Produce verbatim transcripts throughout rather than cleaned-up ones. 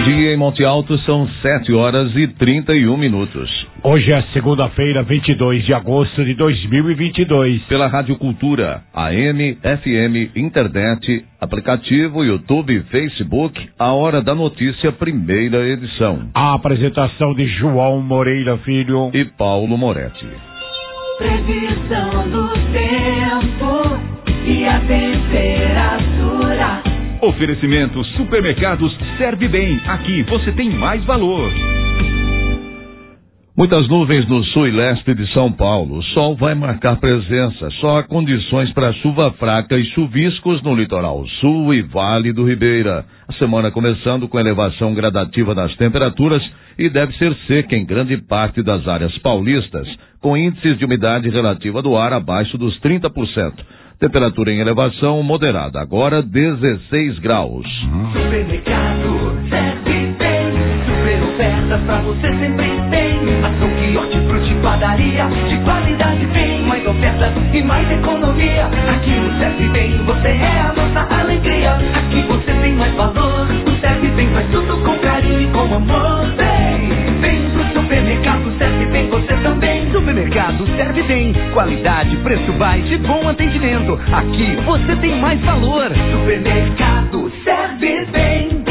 dia em Monte Alto são sete horas e trinta e um minutos. Hoje é segunda-feira, vinte e dois de agosto de dois mil e vinte e dois. Pela Rádio Cultura, A M, F M, internet, aplicativo, YouTube, Facebook, a Hora da Notícia, primeira edição. A apresentação de João Moreira Filho e Paulo Moretti. Previsão do tempo e a temperatura. Oferecimento Supermercados Serve Bem. Aqui você tem mais valor. Muitas nuvens no sul e leste de São Paulo. O sol vai marcar presença. Só há condições para chuva fraca e chuviscos no litoral sul e Vale do Ribeira. A semana começando com elevação gradativa das temperaturas e deve ser seca em grande parte das áreas paulistas, com índices de umidade relativa do ar abaixo dos trinta por cento. Temperatura em elevação moderada, agora dezesseis graus. Supermercado Serve Bem, super ofertas pra você sempre tem. Ação que hortifruti, padaria, de qualidade bem. Mais ofertas e mais economia. Aqui no Serve Bem, você é a nossa alegria. Aqui você tem mais valor. O Serve Bem faz tudo com carinho e com amor. Vem, vem pro supermercado Serve Bem, você também. Supermercado Serve Bem, qualidade, preço baixo e bom atendimento. Aqui você tem mais valor. Supermercado Serve Bem.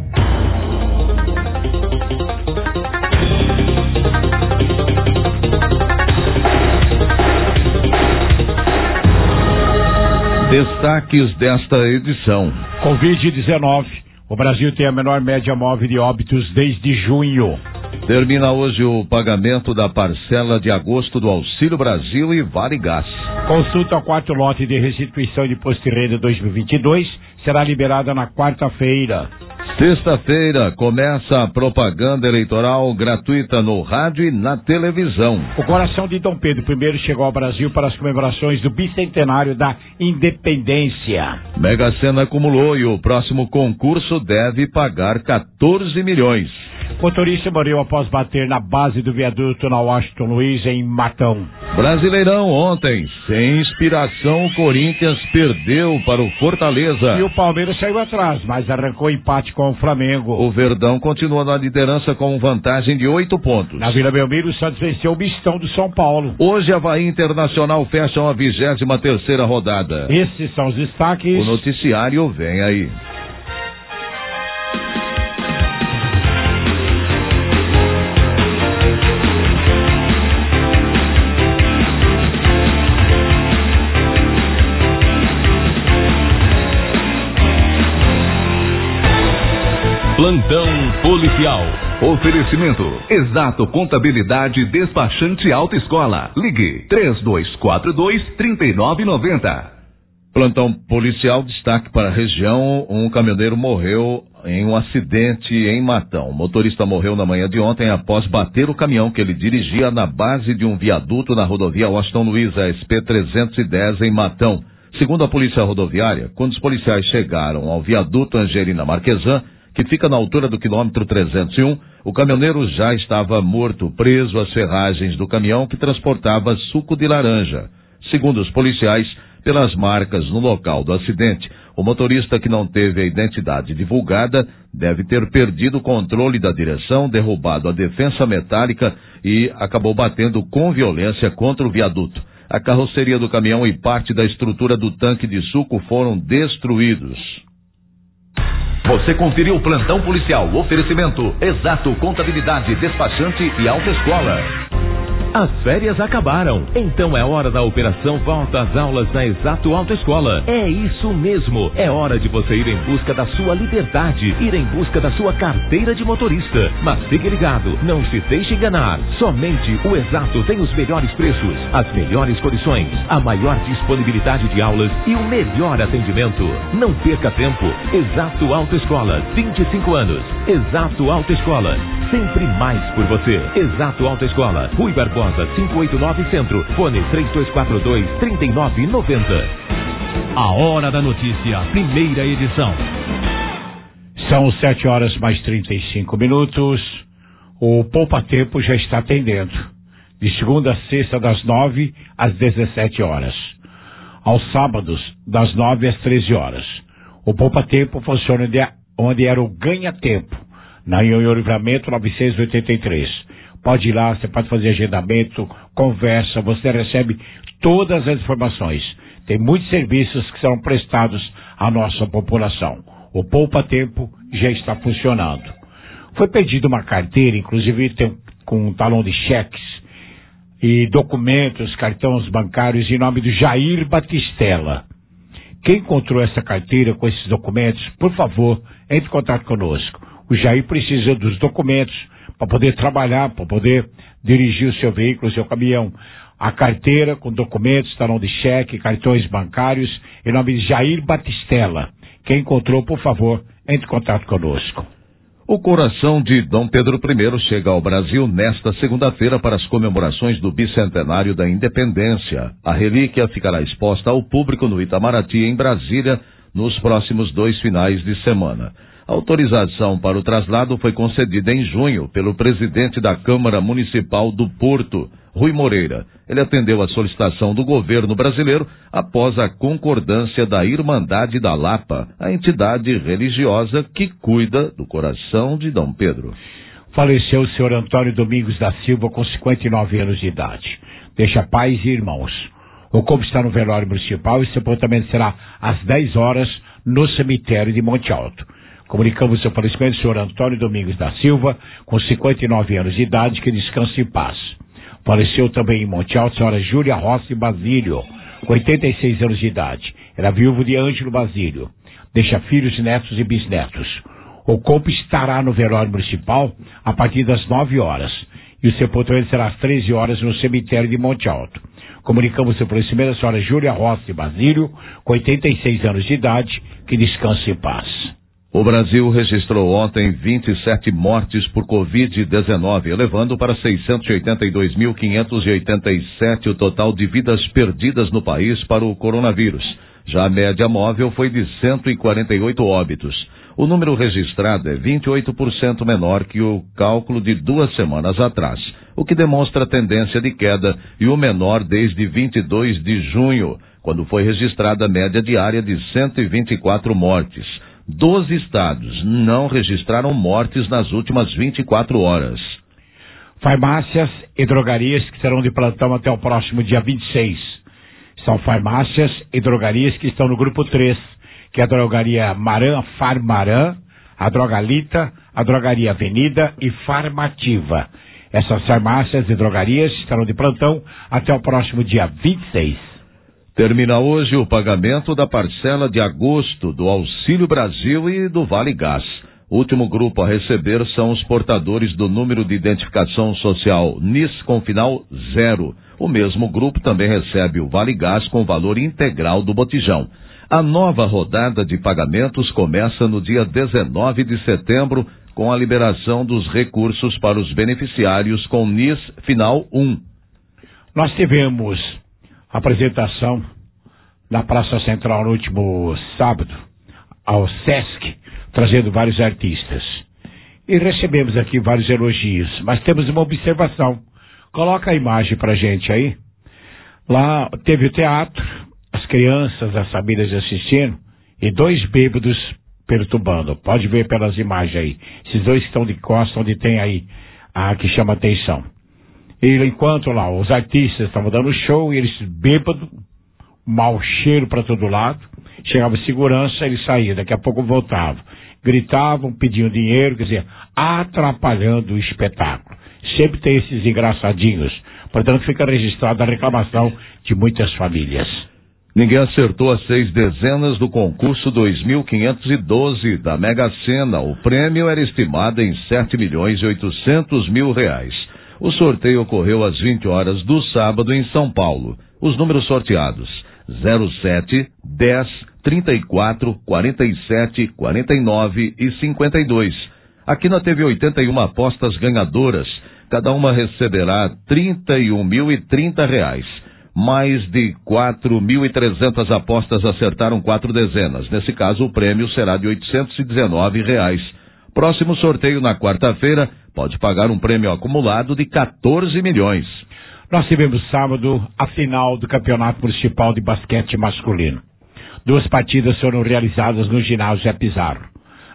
Destaques desta edição. covid dezenove. O Brasil tem a menor média móvel de óbitos desde junho. Termina hoje o pagamento da parcela de agosto do Auxílio Brasil e Vale Gás. Consulta ao quarto lote de restituição de imposto de renda dois mil e vinte e dois será liberada na quarta-feira. Sexta-feira começa a propaganda eleitoral gratuita no rádio e na televisão. O coração de Dom Pedro I chegou ao Brasil para as comemorações do bicentenário da independência. Mega Sena acumulou e o próximo concurso deve pagar quatorze milhões. Motorista morreu após bater na base do viaduto na Washington Luiz, em Matão. Brasileirão ontem, sem inspiração, o Corinthians perdeu para o Fortaleza. E o Palmeiras saiu atrás, mas arrancou empate com o Flamengo. O Verdão continua na liderança com vantagem de oito pontos. Na Vila Belmiro, o Santos venceu o Mistão do São Paulo. Hoje, Avaí Internacional fecham a vigésima terceira rodada. Esses são os destaques. O noticiário vem aí. Plantão policial. Oferecimento Exato Contabilidade Despachante Autoescola. Ligue três dois quatro dois, três nove nove zero. Plantão policial, destaque para a região. Um caminhoneiro morreu em um acidente em Matão. O motorista morreu na manhã de ontem após bater o caminhão que ele dirigia na base de um viaduto na rodovia Washington Luiz, a S P trezentos e dez, em Matão. Segundo a polícia rodoviária, quando os policiais chegaram ao viaduto Angelina Marquesan, que fica na altura do quilômetro trezentos e um, o caminhoneiro já estava morto, preso às ferragens do caminhão que transportava suco de laranja. Segundo os policiais, pelas marcas no local do acidente, o motorista, que não teve a identidade divulgada, deve ter perdido o controle da direção, derrubado a defensa metálica e acabou batendo com violência contra o viaduto. A carroceria do caminhão e parte da estrutura do tanque de suco foram destruídos. Você conferiu o Plantão Policial. Oferecimento Exato Contabilidade Despachante e Autoescola. As férias acabaram, então é hora da operação Volta às Aulas na Exato Autoescola. É isso mesmo, é hora de você ir em busca da sua liberdade, ir em busca da sua carteira de motorista. Mas fique ligado, não se deixe enganar. Somente o Exato tem os melhores preços, as melhores condições, a maior disponibilidade de aulas e o melhor atendimento. Não perca tempo. Exato Autoescola, vinte e cinco anos. Exato Autoescola, sempre mais por você. Exato Autoescola, Rui Barbosa, quinhentos e oitenta e nove Centro, fone três dois quatro dois, três nove nove zero. A Hora da Notícia, primeira edição. São sete horas mais trinta e cinco minutos. O Poupa Tempo já está atendendo. De segunda a sexta, das nove às dezessete horas. Aos sábados, das nove às treze horas. O Poupa Tempo funciona onde era o Ganha Tempo, na Anhanguera Livramento novecentos e oitenta e três. Pode ir lá, você pode fazer agendamento, conversa, você recebe todas as informações. Tem muitos serviços que serão prestados à nossa população. O Poupa Tempo já está funcionando. Foi pedida uma carteira, inclusive tem, com um talão de cheques e documentos, cartões bancários em nome do Jair Batistella. Quem encontrou essa carteira com esses documentos, por favor, entre em contato conosco. O Jair precisa dos documentos para poder trabalhar, para poder dirigir o seu veículo, o seu caminhão. A carteira com documentos, talão de cheque, cartões bancários, em nome de Jair Batistella. Quem encontrou, por favor, entre em contato conosco. O coração de Dom Pedro I chega ao Brasil nesta segunda-feira para as comemorações do bicentenário da independência. A relíquia ficará exposta ao público no Itamaraty, em Brasília, nos próximos dois finais de semana. A autorização para o traslado foi concedida em junho pelo presidente da Câmara Municipal do Porto, Rui Moreira. Ele atendeu a solicitação do governo brasileiro após a concordância da Irmandade da Lapa, a entidade religiosa que cuida do coração de Dom Pedro. Faleceu o senhor Antônio Domingos da Silva com cinquenta e nove anos de idade. Deixa pais e irmãos. O corpo está no velório municipal e o sepultamento será às dez horas no cemitério de Monte Alto. Comunicamos o falecimento do senhor Antônio Domingos da Silva, com cinquenta e nove anos de idade, que descanse em paz. Faleceu também em Monte Alto a senhora Júlia Rossi Basílio, com oitenta e seis anos de idade. Era viúvo de Ângelo Basílio. Deixa filhos, netos e bisnetos. O corpo estará no velório municipal a partir das nove horas. E o sepultamento será às treze horas no cemitério de Monte Alto. Comunicamos o falecimento da senhora Júlia Rossi Basílio, com oitenta e seis anos de idade, que descanse em paz. O Brasil registrou ontem vinte e sete mortes por covid dezenove, elevando para seiscentos e oitenta e dois mil quinhentos e oitenta e sete o total de vidas perdidas no país para o coronavírus. Já a média móvel foi de cento e quarenta e oito óbitos. O número registrado é vinte e oito por cento menor que o cálculo de duas semanas atrás, o que demonstra a tendência de queda e o menor desde vinte e dois de junho, quando foi registrada a média diária de cento e vinte e quatro mortes. Doze estados não registraram mortes nas últimas vinte e quatro horas. Farmácias e drogarias que serão de plantão até o próximo dia vinte e seis. São farmácias e drogarias que estão no grupo três, que é a drogaria Maran Farmaran, a Drogalita, a drogaria Avenida e Farmativa. Essas farmácias e drogarias estarão de plantão até o próximo dia vinte e seis. Termina hoje o pagamento da parcela de agosto do Auxílio Brasil e do Vale Gás. O último grupo a receber são os portadores do número de identificação social N I S com final zero. O mesmo grupo também recebe o Vale Gás com valor integral do botijão. A nova rodada de pagamentos começa no dia dezenove de setembro, com a liberação dos recursos para os beneficiários com N I S final um. Nós tivemos apresentação na Praça Central no último sábado, ao Sesc, trazendo vários artistas. E recebemos aqui vários elogios, mas temos uma observação. Coloca a imagem pra gente aí. Lá teve o teatro, as crianças, as famílias assistindo, e dois bêbados perturbando. Pode ver pelas imagens aí. Esses dois que estão de costas, onde tem aí a que chama atenção. E enquanto lá os artistas estavam dando show, e eles bêbados, mau cheiro para todo lado, chegava segurança, eles saíam, daqui a pouco voltavam, gritavam, pediam dinheiro, quer dizer, atrapalhando o espetáculo. Sempre tem esses engraçadinhos, portanto fica registrada a reclamação de muitas famílias. Ninguém acertou as seis dezenas do concurso dois mil quinhentos e doze da Mega Sena. O prêmio era estimado em sete milhões e oitocentos mil reais. O sorteio ocorreu às vinte horas do sábado em São Paulo. Os números sorteados: zero sete, dez, trinta e quatro, quarenta e sete, quarenta e nove e cinquenta e dois. A Quina teve oitenta e uma apostas ganhadoras. Cada uma receberá trinta e um mil e trinta reais. Mais de quatro mil e trezentas apostas acertaram quatro dezenas. Nesse caso, o prêmio será de oitocentos e dezenove reais. Próximo sorteio na quarta-feira pode pagar um prêmio acumulado de quatorze milhões. Nós tivemos sábado a final do Campeonato Municipal de Basquete Masculino. Duas partidas foram realizadas no ginásio Zé Pizarro.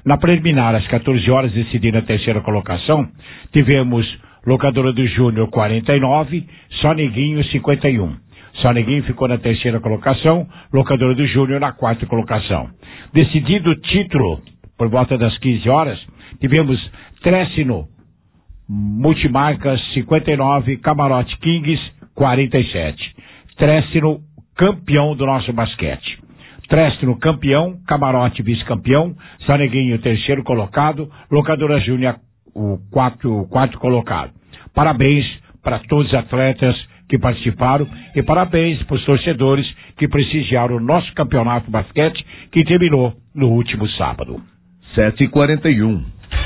Na preliminar, às quatorze horas, decidindo a terceira colocação, tivemos Locadora do Júnior quarenta e nove, Só Neguinho cinquenta e um. Só Neguinho ficou na terceira colocação, Locadora do Júnior na quarta colocação. Decidido o título, por volta das quinze horas, tivemos Trécino Multimarcas cinquenta e nove, Camarote Kings quarenta e sete. Trécino campeão do nosso basquete. Trécino campeão, Camarote vice-campeão, Só Neguinho terceiro colocado, Locadora Júnior o quarto, o quarto colocado. Parabéns para todos os atletas que participaram e parabéns para os torcedores que prestigiaram o nosso campeonato de basquete que terminou no último sábado. sete e quarenta e um.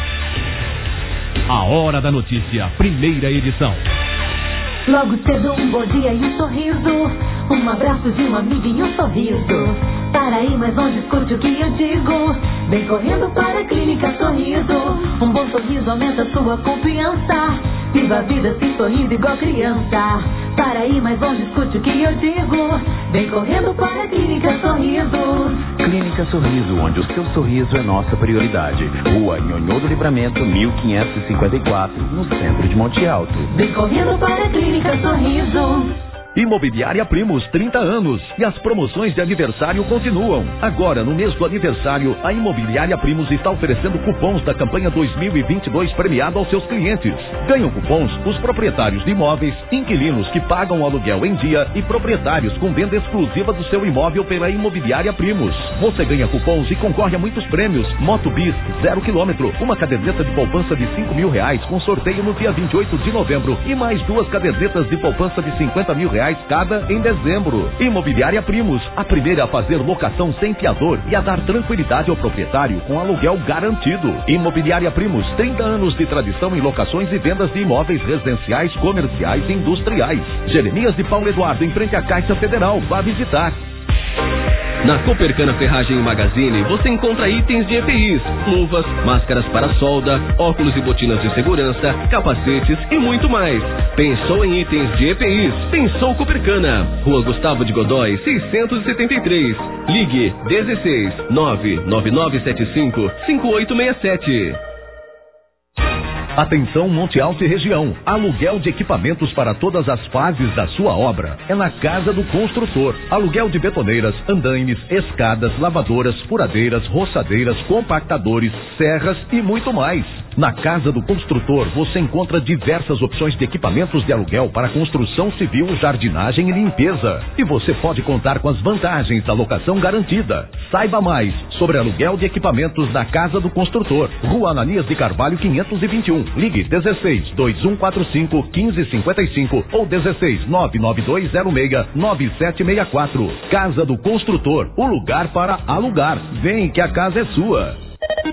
A Hora da Notícia, primeira edição. Logo cedo um bom dia e um sorriso, um abraço de um amigo e um sorriso. Para ir mais longe, escute o que eu digo. Vem correndo para a Clínica Sorriso. Um bom sorriso aumenta sua confiança. Viva a vida se sorrindo igual criança. Para ir mais longe, escute o que eu digo. Vem correndo para a Clínica Sorriso. Clínica Sorriso, onde o seu sorriso é nossa prioridade. Rua Nhonhô do Livramento, mil quinhentos e cinquenta e quatro, no centro de Monte Alto. Vem correndo para a Clínica Sorriso. Imobiliária Primos, trinta anos. E as promoções de aniversário continuam. Agora, no mês do aniversário, a Imobiliária Primos está oferecendo cupons da campanha dois mil e vinte e dois premiado aos seus clientes. Ganham cupons os proprietários de imóveis, inquilinos que pagam o aluguel em dia e proprietários com venda exclusiva do seu imóvel pela Imobiliária Primos. Você ganha cupons e concorre a muitos prêmios. Moto Bis, zero quilômetro. Uma caderneta de poupança de cinco mil reais com sorteio no dia vinte e oito de novembro. E mais duas cadernetas de poupança de cinquenta mil reais cada em dezembro. Imobiliária Primos, a primeira a fazer locação sem fiador e a dar tranquilidade ao proprietário com aluguel garantido. Imobiliária Primos, trinta anos de tradição em locações e vendas de imóveis residenciais, comerciais e industriais. Jeremias de Paulo Eduardo, em frente à Caixa Federal. Vá visitar. Na Copercana Ferragem e Magazine você encontra itens de E P Is, luvas, máscaras para solda, óculos e botinas de segurança, capacetes e muito mais. Pensou em itens de E P Is? Pensou Copercana. Rua Gustavo de Godói, seiscentos e setenta e três. Ligue dezesseis, nove nove nove sete cinco, cinco oito seis sete. Atenção Monte Alto e região. Aluguel de equipamentos para todas as fases da sua obra. É na Casa do Construtor. Aluguel de betoneiras, andaimes, escadas, lavadoras, furadeiras, roçadeiras, compactadores, serras e muito mais. Na Casa do Construtor você encontra diversas opções de equipamentos de aluguel para construção civil, jardinagem e limpeza. E você pode contar com as vantagens da locação garantida. Saiba mais sobre aluguel de equipamentos na Casa do Construtor. Rua Ananias de Carvalho quinhentos e vinte e um. Ligue dezesseis, dois um quatro cinco, quinze cinquenta e cinco ou dezesseis, nove nove dois zero seis, nove sete seis quatro. Casa do Construtor, o lugar para alugar. Vem que a casa é sua.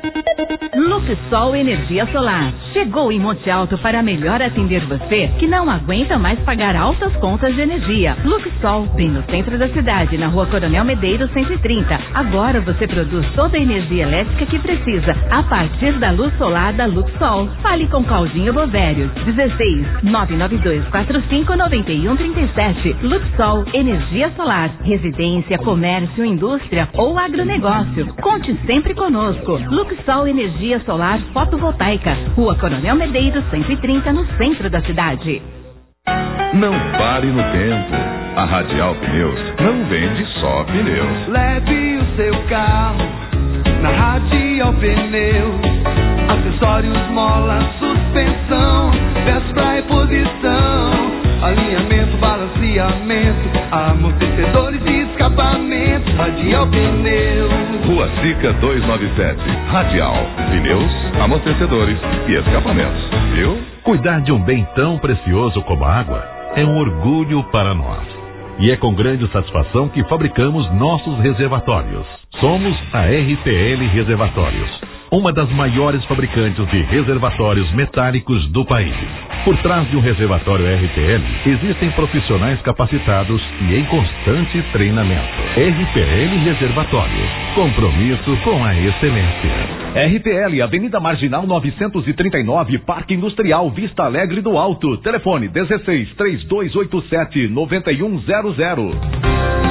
Luxol Energia Solar. Chegou em Monte Alto para melhor atender você que não aguenta mais pagar altas contas de energia. Luxol, bem no centro da cidade, na Rua Coronel Medeiros cento e trinta. Agora você produz toda a energia elétrica que precisa a partir da luz solar da Luxol. Fale com Claudinho Bovério. dezesseis, nove nove dois quatro cinco, nove um três sete. Luxol Energia Solar. Residência, comércio, indústria ou agronegócio. Conte sempre conosco. Luxol Energia Solar Fotovoltaica, Rua Coronel Medeiros cento e trinta, no centro da cidade. Não pare no tempo. A Radial Pneus não vende só pneus. Leve o seu carro na Radial Pneus. Acessórios, mola, suspensão, peças pra reposição, alinhamento, balanceamento, amortecedores e escapamento. Radial Pneus. Rua Sica duzentos e noventa e sete. Radial Pneus, amortecedores e escapamentos. Viu? Cuidar de um bem tão precioso como a água é um orgulho para nós. E é com grande satisfação que fabricamos nossos reservatórios. Somos a R P L Reservatórios, uma das maiores fabricantes de reservatórios metálicos do país. Por trás de um reservatório R P L, existem profissionais capacitados e em constante treinamento. R P L Reservatórios, compromisso com a excelência. R P L, Avenida Marginal novecentos e trinta e nove, Parque Industrial, Vista Alegre do Alto. Telefone dezesseis, três dois oito sete, nove um zero zero.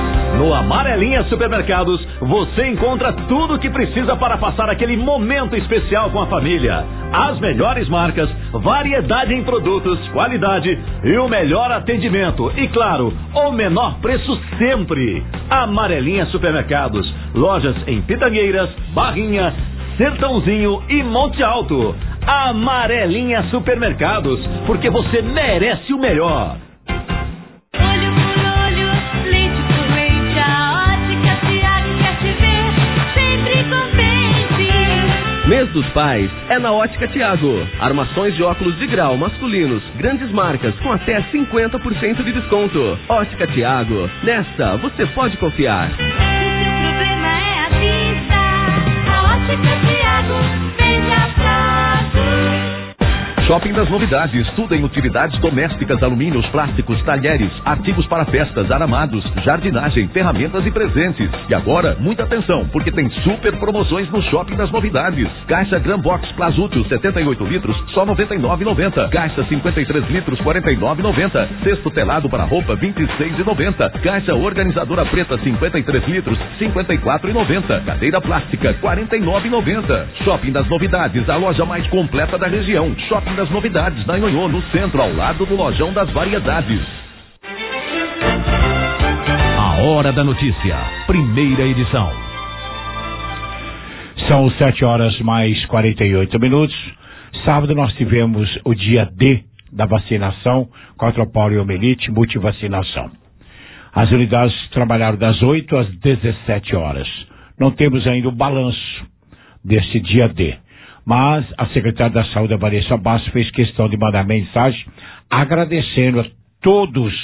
No Amarelinha Supermercados, você encontra tudo o que precisa para passar aquele momento especial com a família. As melhores marcas, variedade em produtos, qualidade e o melhor atendimento. E claro, o menor preço sempre. Amarelinha Supermercados, lojas em Pitangueiras, Barrinha, Sertãozinho e Monte Alto. Amarelinha Supermercados, porque você merece o melhor. Mês dos Pais é na Ótica Tiago. Armações de óculos de grau masculinos, grandes marcas com até cinquenta por cento de desconto. Ótica Tiago, nessa você pode confiar. Se o problema é a vista, a Ótica Tiago vem atrás. Shopping das Novidades, tudo em utilidades domésticas, alumínios, plásticos, talheres, artigos para festas, aramados, jardinagem, ferramentas e presentes. E agora, muita atenção, porque tem super promoções no Shopping das Novidades. Caixa Gran Box Plazútil, setenta e oito litros, só noventa e nove reais e noventa centavos. Caixa cinquenta e três litros, quarenta e nove reais e noventa centavos. Cesto telado para roupa, vinte e seis reais e noventa centavos. Caixa organizadora preta, cinquenta e três litros, cinquenta e quatro reais e noventa centavos. Cadeira plástica, quarenta e nove reais e noventa centavos. Shopping das Novidades, a loja mais completa da região. Shopping das Novidades, na Nhonhô, no centro, ao lado do Lojão das Variedades. A Hora da Notícia, primeira edição. São sete horas mais quarenta e oito minutos. Sábado nós tivemos o dia D da vacinação contra a poliomielite, multivacinação. As unidades trabalharam das oito às dezessete horas. Não temos ainda o balanço desse dia D. Mas a secretária da Saúde, a Vanessa Bastos, fez questão de mandar mensagem agradecendo a todos,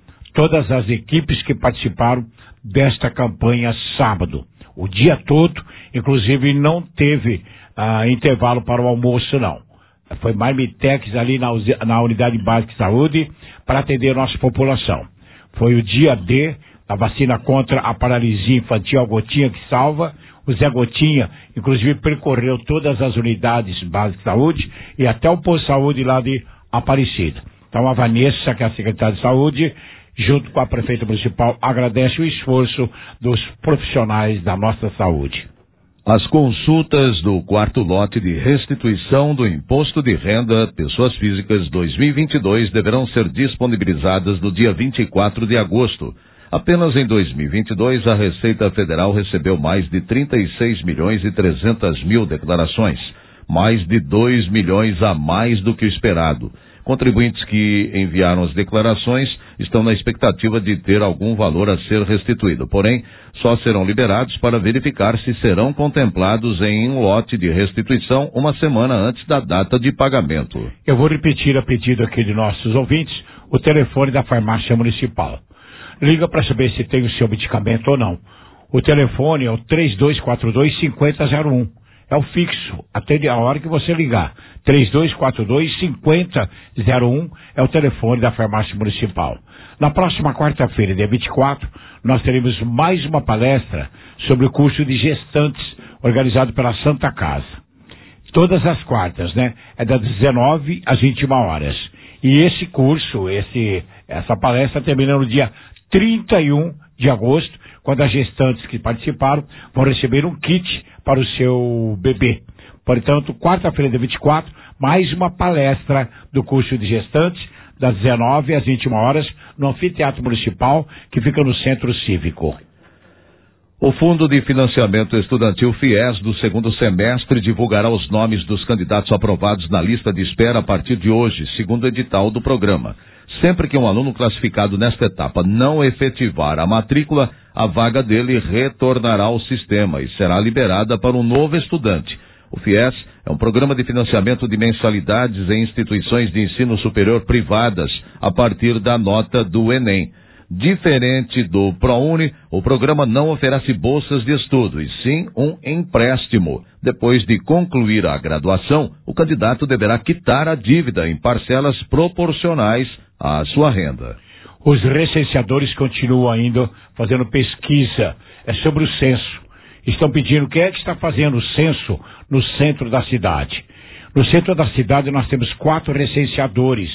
todas as equipes que participaram desta campanha sábado. O dia todo, inclusive não teve ah, intervalo para o almoço, não. Foi Marmitex ali na, na Unidade Básica de Saúde para atender a nossa população. Foi o dia D, a vacina contra a paralisia infantil, a Gotinha que salva. O Zé Gotinha, inclusive, percorreu todas as unidades básicas de saúde e até o posto de saúde lá de Aparecida. Então, a Vanessa, que é a secretária de saúde, junto com a prefeita municipal, agradece o esforço dos profissionais da nossa saúde. As consultas do quarto lote de restituição do Imposto de Renda Pessoas Físicas dois mil e vinte e dois deverão ser disponibilizadas no dia vinte e quatro de agosto. Apenas em dois mil e vinte e dois, a Receita Federal recebeu mais de trinta e seis milhões e trezentas mil declarações, mais de dois milhões a mais do que o esperado. Contribuintes que enviaram as declarações estão na expectativa de ter algum valor a ser restituído, porém, só serão liberados para verificar se serão contemplados em um lote de restituição uma semana antes da data de pagamento. Eu vou repetir a pedido aqui de nossos ouvintes o telefone da farmácia municipal. Liga para saber se tem o seu medicamento ou não. O telefone é o três dois quatro dois, cinco zero zero um. É o fixo, até a hora que você ligar. três dois quatro dois, cinco zero zero um é o telefone da farmácia municipal. Na próxima quarta-feira, dia vinte e quatro, nós teremos mais uma palestra sobre o curso de gestantes organizado pela Santa Casa. Todas as quartas, né? É das dezenove às vinte e uma horas. E esse curso, esse, essa palestra termina no dia trinta e um de agosto, quando as gestantes que participaram vão receber um kit para o seu bebê. Portanto, quarta-feira, dia vinte e quatro, mais uma palestra do curso de gestantes, das dezenove às vinte e uma horas, no Anfiteatro Municipal, que fica no Centro Cívico. O Fundo de Financiamento Estudantil FIES do segundo semestre divulgará os nomes dos candidatos aprovados na lista de espera a partir de hoje, segundo o edital do programa. Sempre que um aluno classificado nesta etapa não efetivar a matrícula, a vaga dele retornará ao sistema e será liberada para um novo estudante. O FIES é um programa de financiamento de mensalidades em instituições de ensino superior privadas a partir da nota do Enem. Diferente do ProUni, o programa não oferece bolsas de estudo, e sim um empréstimo. Depois de concluir a graduação, o candidato deverá quitar a dívida em parcelas proporcionais à sua renda. Os recenseadores continuam ainda fazendo pesquisa é sobre o censo. Estão pedindo quem é que está fazendo o censo no centro da cidade. No centro da cidade nós temos quatro recenseadores.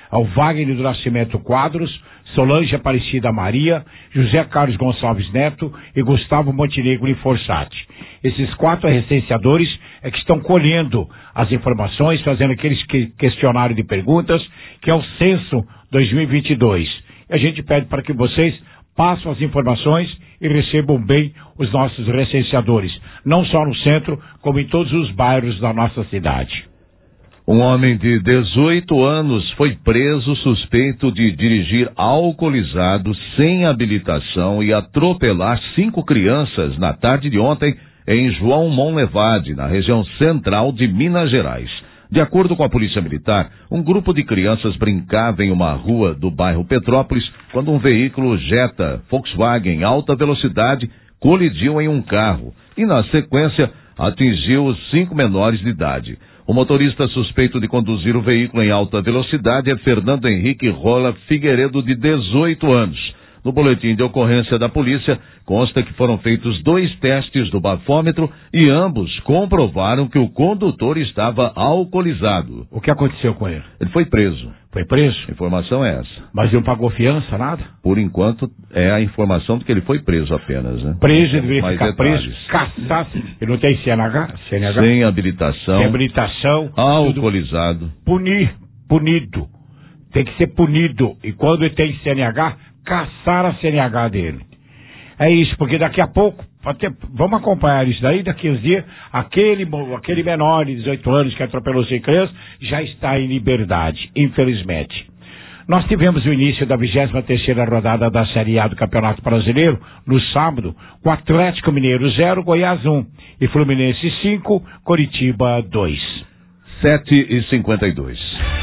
ao Wagner do Nascimento Quadros, Solange Aparecida Maria, José Carlos Gonçalves Neto e Gustavo Montenegro Fossati. Esses quatro recenseadores é que estão colhendo as informações, fazendo aqueles que, questionário de perguntas, que é o Censo dois mil e vinte e dois. E a gente pede para que vocês passem as informações e recebam bem os nossos recenseadores, não só no centro, como em todos os bairros da nossa cidade. Um homem de dezoito anos foi preso suspeito de dirigir alcoolizado, sem habilitação e atropelar cinco crianças na tarde de ontem em João Monlevade, na região central de Minas Gerais. De acordo com a Polícia Militar, um grupo de crianças brincava em uma rua do bairro Petrópolis quando um veículo Jetta Volkswagen alta velocidade colidiu em um carro e, na sequência, atingiu os cinco menores de idade. O motorista suspeito de conduzir o veículo em alta velocidade é Fernando Henrique Rola Figueiredo, de dezoito anos. No boletim de ocorrência da polícia, consta que foram feitos dois testes do bafômetro e ambos comprovaram que o condutor estava alcoolizado. O que aconteceu com ele? Ele foi preso. Foi preso? A informação é essa. Mas não pagou fiança, nada? Por enquanto, é a informação de que ele foi preso apenas, né? Preso, ele deveria ficar preso, caçasse. Ele não tem C N H? C N H? Sem habilitação. Sem habilitação. Alcoolizado. Punir, punido. Tem que ser punido. E quando ele tem C N H, caçar a C N H dele. É isso, porque daqui a pouco, até, vamos acompanhar isso daí, daqui a uns dias, aquele, aquele menor de dezoito anos que atropelou sem criança já está em liberdade, infelizmente. Nós tivemos o início da vigésima terceira rodada da Série A do Campeonato Brasileiro, no sábado, com Atlético Mineiro zero, Goiás um, e Fluminense cinco, Coritiba dois. sete e cinquenta e dois.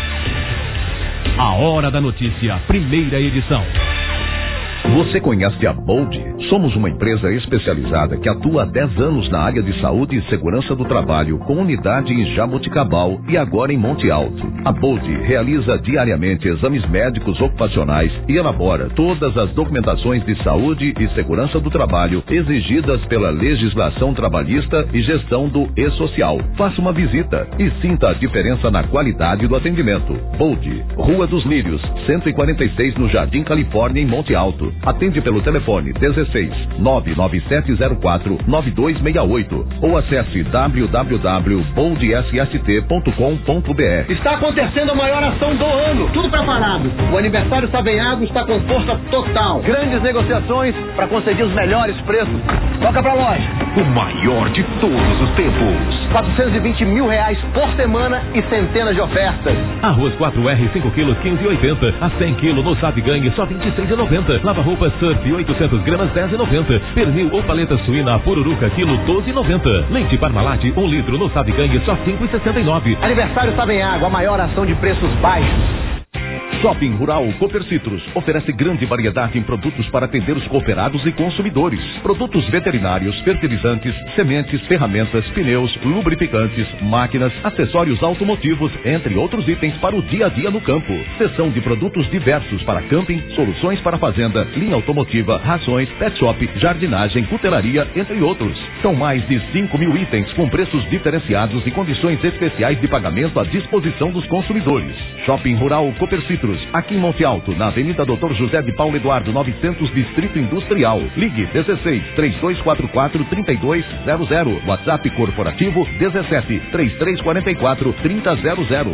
A Hora da Notícia, primeira edição. Você conhece a Bold? Somos uma empresa especializada que atua há dez anos na área de saúde e segurança do trabalho, com unidade em Jaboticabal e agora em Monte Alto. A Bold realiza diariamente exames médicos ocupacionais e elabora todas as documentações de saúde e segurança do trabalho exigidas pela legislação trabalhista e gestão do e-social. Faça uma visita e sinta a diferença na qualidade do atendimento. Bold, Rua dos Lírios, cento e quarenta e seis, no Jardim Califórnia, em Monte Alto. Atende pelo telefone dezesseis, nove nove sete zero quatro, nove dois seis oito ou acesse w w w ponto bold s s t ponto com ponto b r. Está acontecendo a maior ação do ano. Tudo preparado. O aniversário Savenhago está com força total. Grandes negociações para conseguir os melhores preços. Toca pra loja. O maior de todos os tempos. quatrocentos e vinte mil reais por semana e centenas de ofertas. Arroz quatro R, cinco quilos, quinze e oitenta. A cem quilos no Sabe Gangue, só vinte e seis e noventa. Lava roupa Surf, oitocentos gramas, dez e noventa. Pernil ou paleta suína Pururuca, quilo, doze e noventa. Leite Parmalat, um litro no Sabe Gangue, só cinco e sessenta e nove. Aniversário Savenhago, a maior ação de preços baixos. Shopping Rural Cooper Citrus oferece grande variedade em produtos para atender os cooperados e consumidores. Produtos veterinários, fertilizantes, sementes, ferramentas, pneus, lubrificantes, máquinas, acessórios automotivos, entre outros itens para o dia a dia no campo. Seção de produtos diversos para camping, soluções para fazenda, linha automotiva, rações, pet shop, jardinagem, cutelaria, entre outros. São mais de cinco mil itens com preços diferenciados e condições especiais de pagamento à disposição dos consumidores. Shopping Rural Cooper Citrus, aqui em Monte Alto, na Avenida doutor José de Paulo Eduardo, novecentos, Distrito Industrial. Ligue dezesseis, três dois quatro quatro, três dois zero zero. WhatsApp corporativo dezessete, três três quatro quatro, três zero zero zero.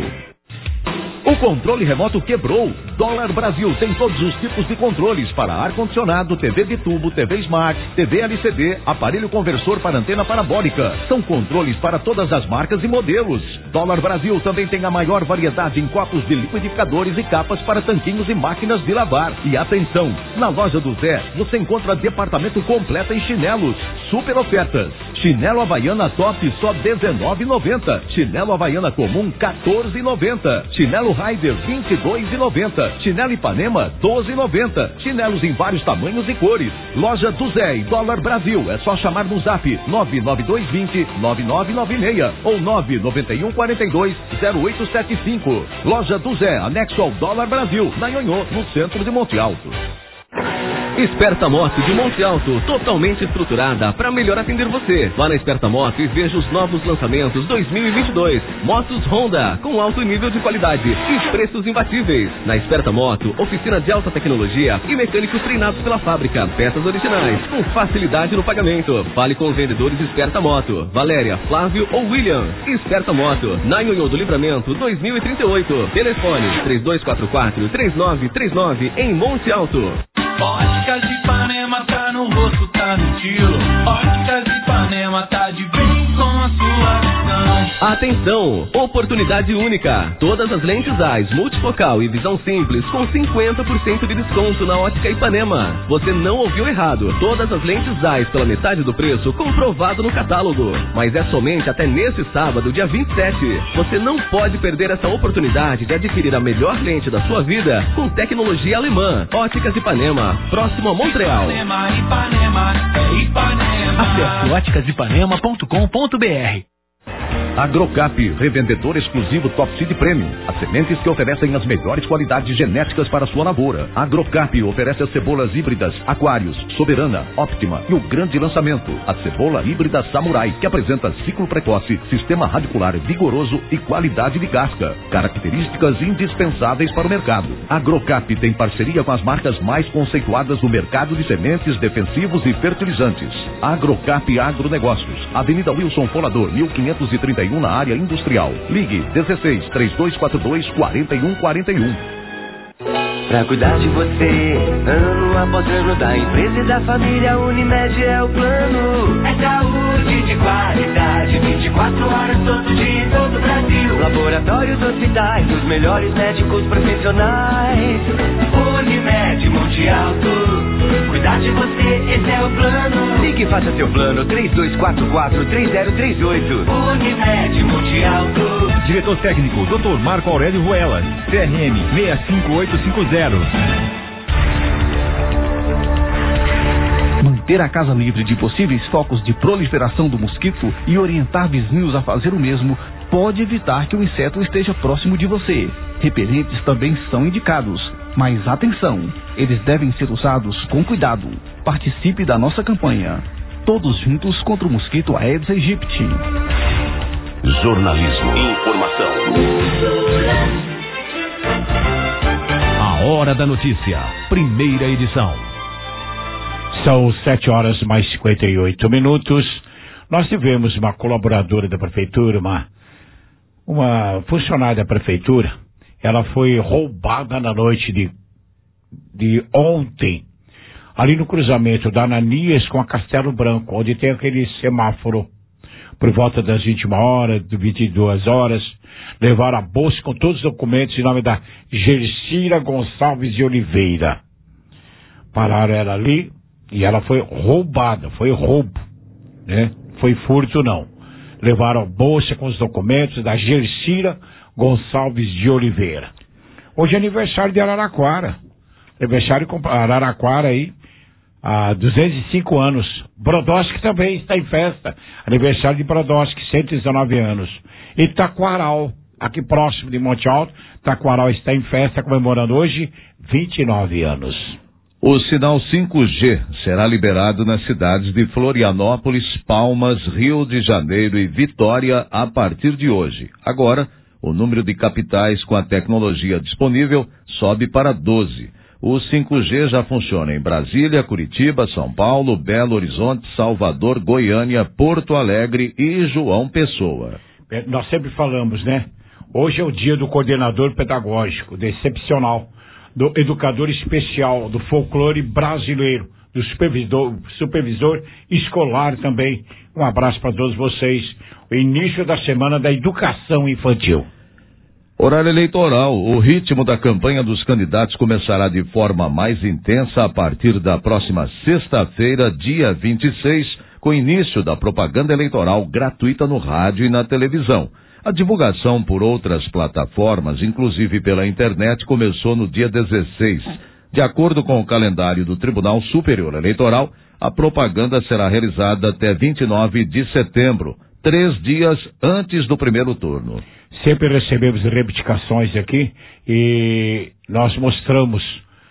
O controle remoto quebrou. Dólar Brasil tem todos os tipos de controles para ar-condicionado, T V de tubo, T V Smart, T V L C D, aparelho conversor para antena parabólica. São controles para todas as marcas e modelos. Dólar Brasil também tem a maior variedade em copos de liquidificadores e capas para tanquinhos e máquinas de lavar. E atenção, na loja do Zé você encontra departamento completo em chinelos. Super ofertas. Chinelo Havaiana Top só dezenove e noventa. Chinelo Havaiana Comum quatorze e noventa. Chinelo Rider vinte e dois e noventa. Chinelo Ipanema doze e noventa. Chinelos em vários tamanhos e cores. Loja do Zé e Dólar Brasil. É só chamar no Zap nove nove dois dois zero, nove nove nove seis ou nove nove um quatro dois, zero oito sete cinco. Loja do Zé, anexo ao Dólar Brasil, na Nhonhô, no centro de Monte Alto. Esperta Moto de Monte Alto, totalmente estruturada para melhor atender você. Vá na Esperta Moto e veja os novos lançamentos dois mil e vinte e dois. Motos Honda, com alto nível de qualidade e preços imbatíveis. Na Esperta Moto, oficina de alta tecnologia e mecânicos treinados pela fábrica. Peças originais, com facilidade no pagamento. Fale com os vendedores Esperta Moto. Valéria, Flávio ou William. Esperta Moto, na Nhonhô do Livramento dois mil e trinta e oito. Telefone três dois quatro quatro, três nove três nove em Monte Alto. Óticas de Ipanema, tá no rosto, tá no estilo. Óticas de Ipanema, tá de bem com a sua visão. Atenção, oportunidade única. Todas as lentes AIS, multifocal e visão simples com cinquenta por cento de desconto na Ótica Ipanema. Você não ouviu errado. Todas as lentes AIS pela metade do preço, comprovado no catálogo. Mas é somente até nesse sábado, dia vinte e sete. Você não pode perder essa oportunidade de adquirir a melhor lente da sua vida com tecnologia alemã. Óticas Ipanema, próximo a Montreal. Ipanema, Ipanema, é Ipanema. Acesse óticas ipanema ponto com ponto br. Agrocap, revendedor exclusivo Top Seed Premium. As sementes que oferecem as melhores qualidades genéticas para sua lavoura. Agrocap oferece as cebolas híbridas Aquários, Soberana, Optima e o grande lançamento, a cebola híbrida Samurai, que apresenta ciclo precoce, sistema radicular vigoroso e qualidade de casca. Características indispensáveis para o mercado. Agrocap tem parceria com as marcas mais conceituadas do mercado de sementes, defensivos e fertilizantes. Agrocap Agronegócios, Avenida Wilson Folador, mil quinhentos e trinta e um, na área industrial. Ligue dezesseis, três dois quatro dois, quatro um quatro um. Pra cuidar de você, ano após ano, da empresa e da família, Unimed é o plano. É saúde de qualidade, vinte e quatro horas todo dia em todo o Brasil. Laboratórios, hospitais, os melhores médicos profissionais. Unimed Monte Alto, cuidar de você, esse é o plano. Ligue e faça seu plano, três dois quatro quatro, três zero três oito. Unimed Monte Alto. Diretor técnico, doutor Marco Aurélio Ruelas, C R M seis cinco oito cinco zero. Manter a casa livre de possíveis focos de proliferação do mosquito e orientar vizinhos a fazer o mesmo pode evitar que o inseto esteja próximo de você. Repelentes também são indicados, mas atenção, eles devem ser usados com cuidado. Participe da nossa campanha. Todos juntos contra o mosquito Aedes aegypti. Jornalismo. Informação. A Hora da Notícia, primeira edição. São sete horas mais cinquenta e oito minutos. Nós tivemos uma colaboradora da prefeitura, uma, uma funcionária da prefeitura. Ela foi roubada na noite de, de ontem, ali no cruzamento da Ananias com a Castelo Branco, onde tem aquele semáforo. Por volta das vinte e uma horas, vinte e duas horas, levaram a bolsa com todos os documentos em nome da Gercira Gonçalves de Oliveira. Pararam ela ali e ela foi roubada, foi roubo, né? Foi furto não. Levaram a bolsa com os documentos da Gercira Gonçalves de Oliveira. Hoje é aniversário de Araraquara. Aniversário de Araraquara aí, há duzentos e cinco anos. Brodowski também está em festa. Aniversário de Brodowski, cento e dezenove anos. E Taquaral, aqui próximo de Monte Alto, Taquaral está em festa, comemorando hoje vinte e nove anos. O sinal cinco G será liberado nas cidades de Florianópolis, Palmas, Rio de Janeiro e Vitória a partir de hoje. Agora, o número de capitais com a tecnologia disponível sobe para doze. O cinco G já funciona em Brasília, Curitiba, São Paulo, Belo Horizonte, Salvador, Goiânia, Porto Alegre e João Pessoa. Nós sempre falamos, né? Hoje é o dia do coordenador pedagógico, do excepcional, do educador especial, do folclore brasileiro, do supervisor, supervisor escolar também. Um abraço para todos vocês. O início da semana da educação infantil. Horário eleitoral. O ritmo da campanha dos candidatos começará de forma mais intensa a partir da próxima sexta-feira, dia vinte e seis, com início da propaganda eleitoral gratuita no rádio e na televisão. A divulgação por outras plataformas, inclusive pela internet, começou no dia dezesseis. De acordo com o calendário do Tribunal Superior Eleitoral, a propaganda será realizada até vinte e nove de setembro, três dias antes do primeiro turno. Sempre recebemos reivindicações aqui e nós mostramos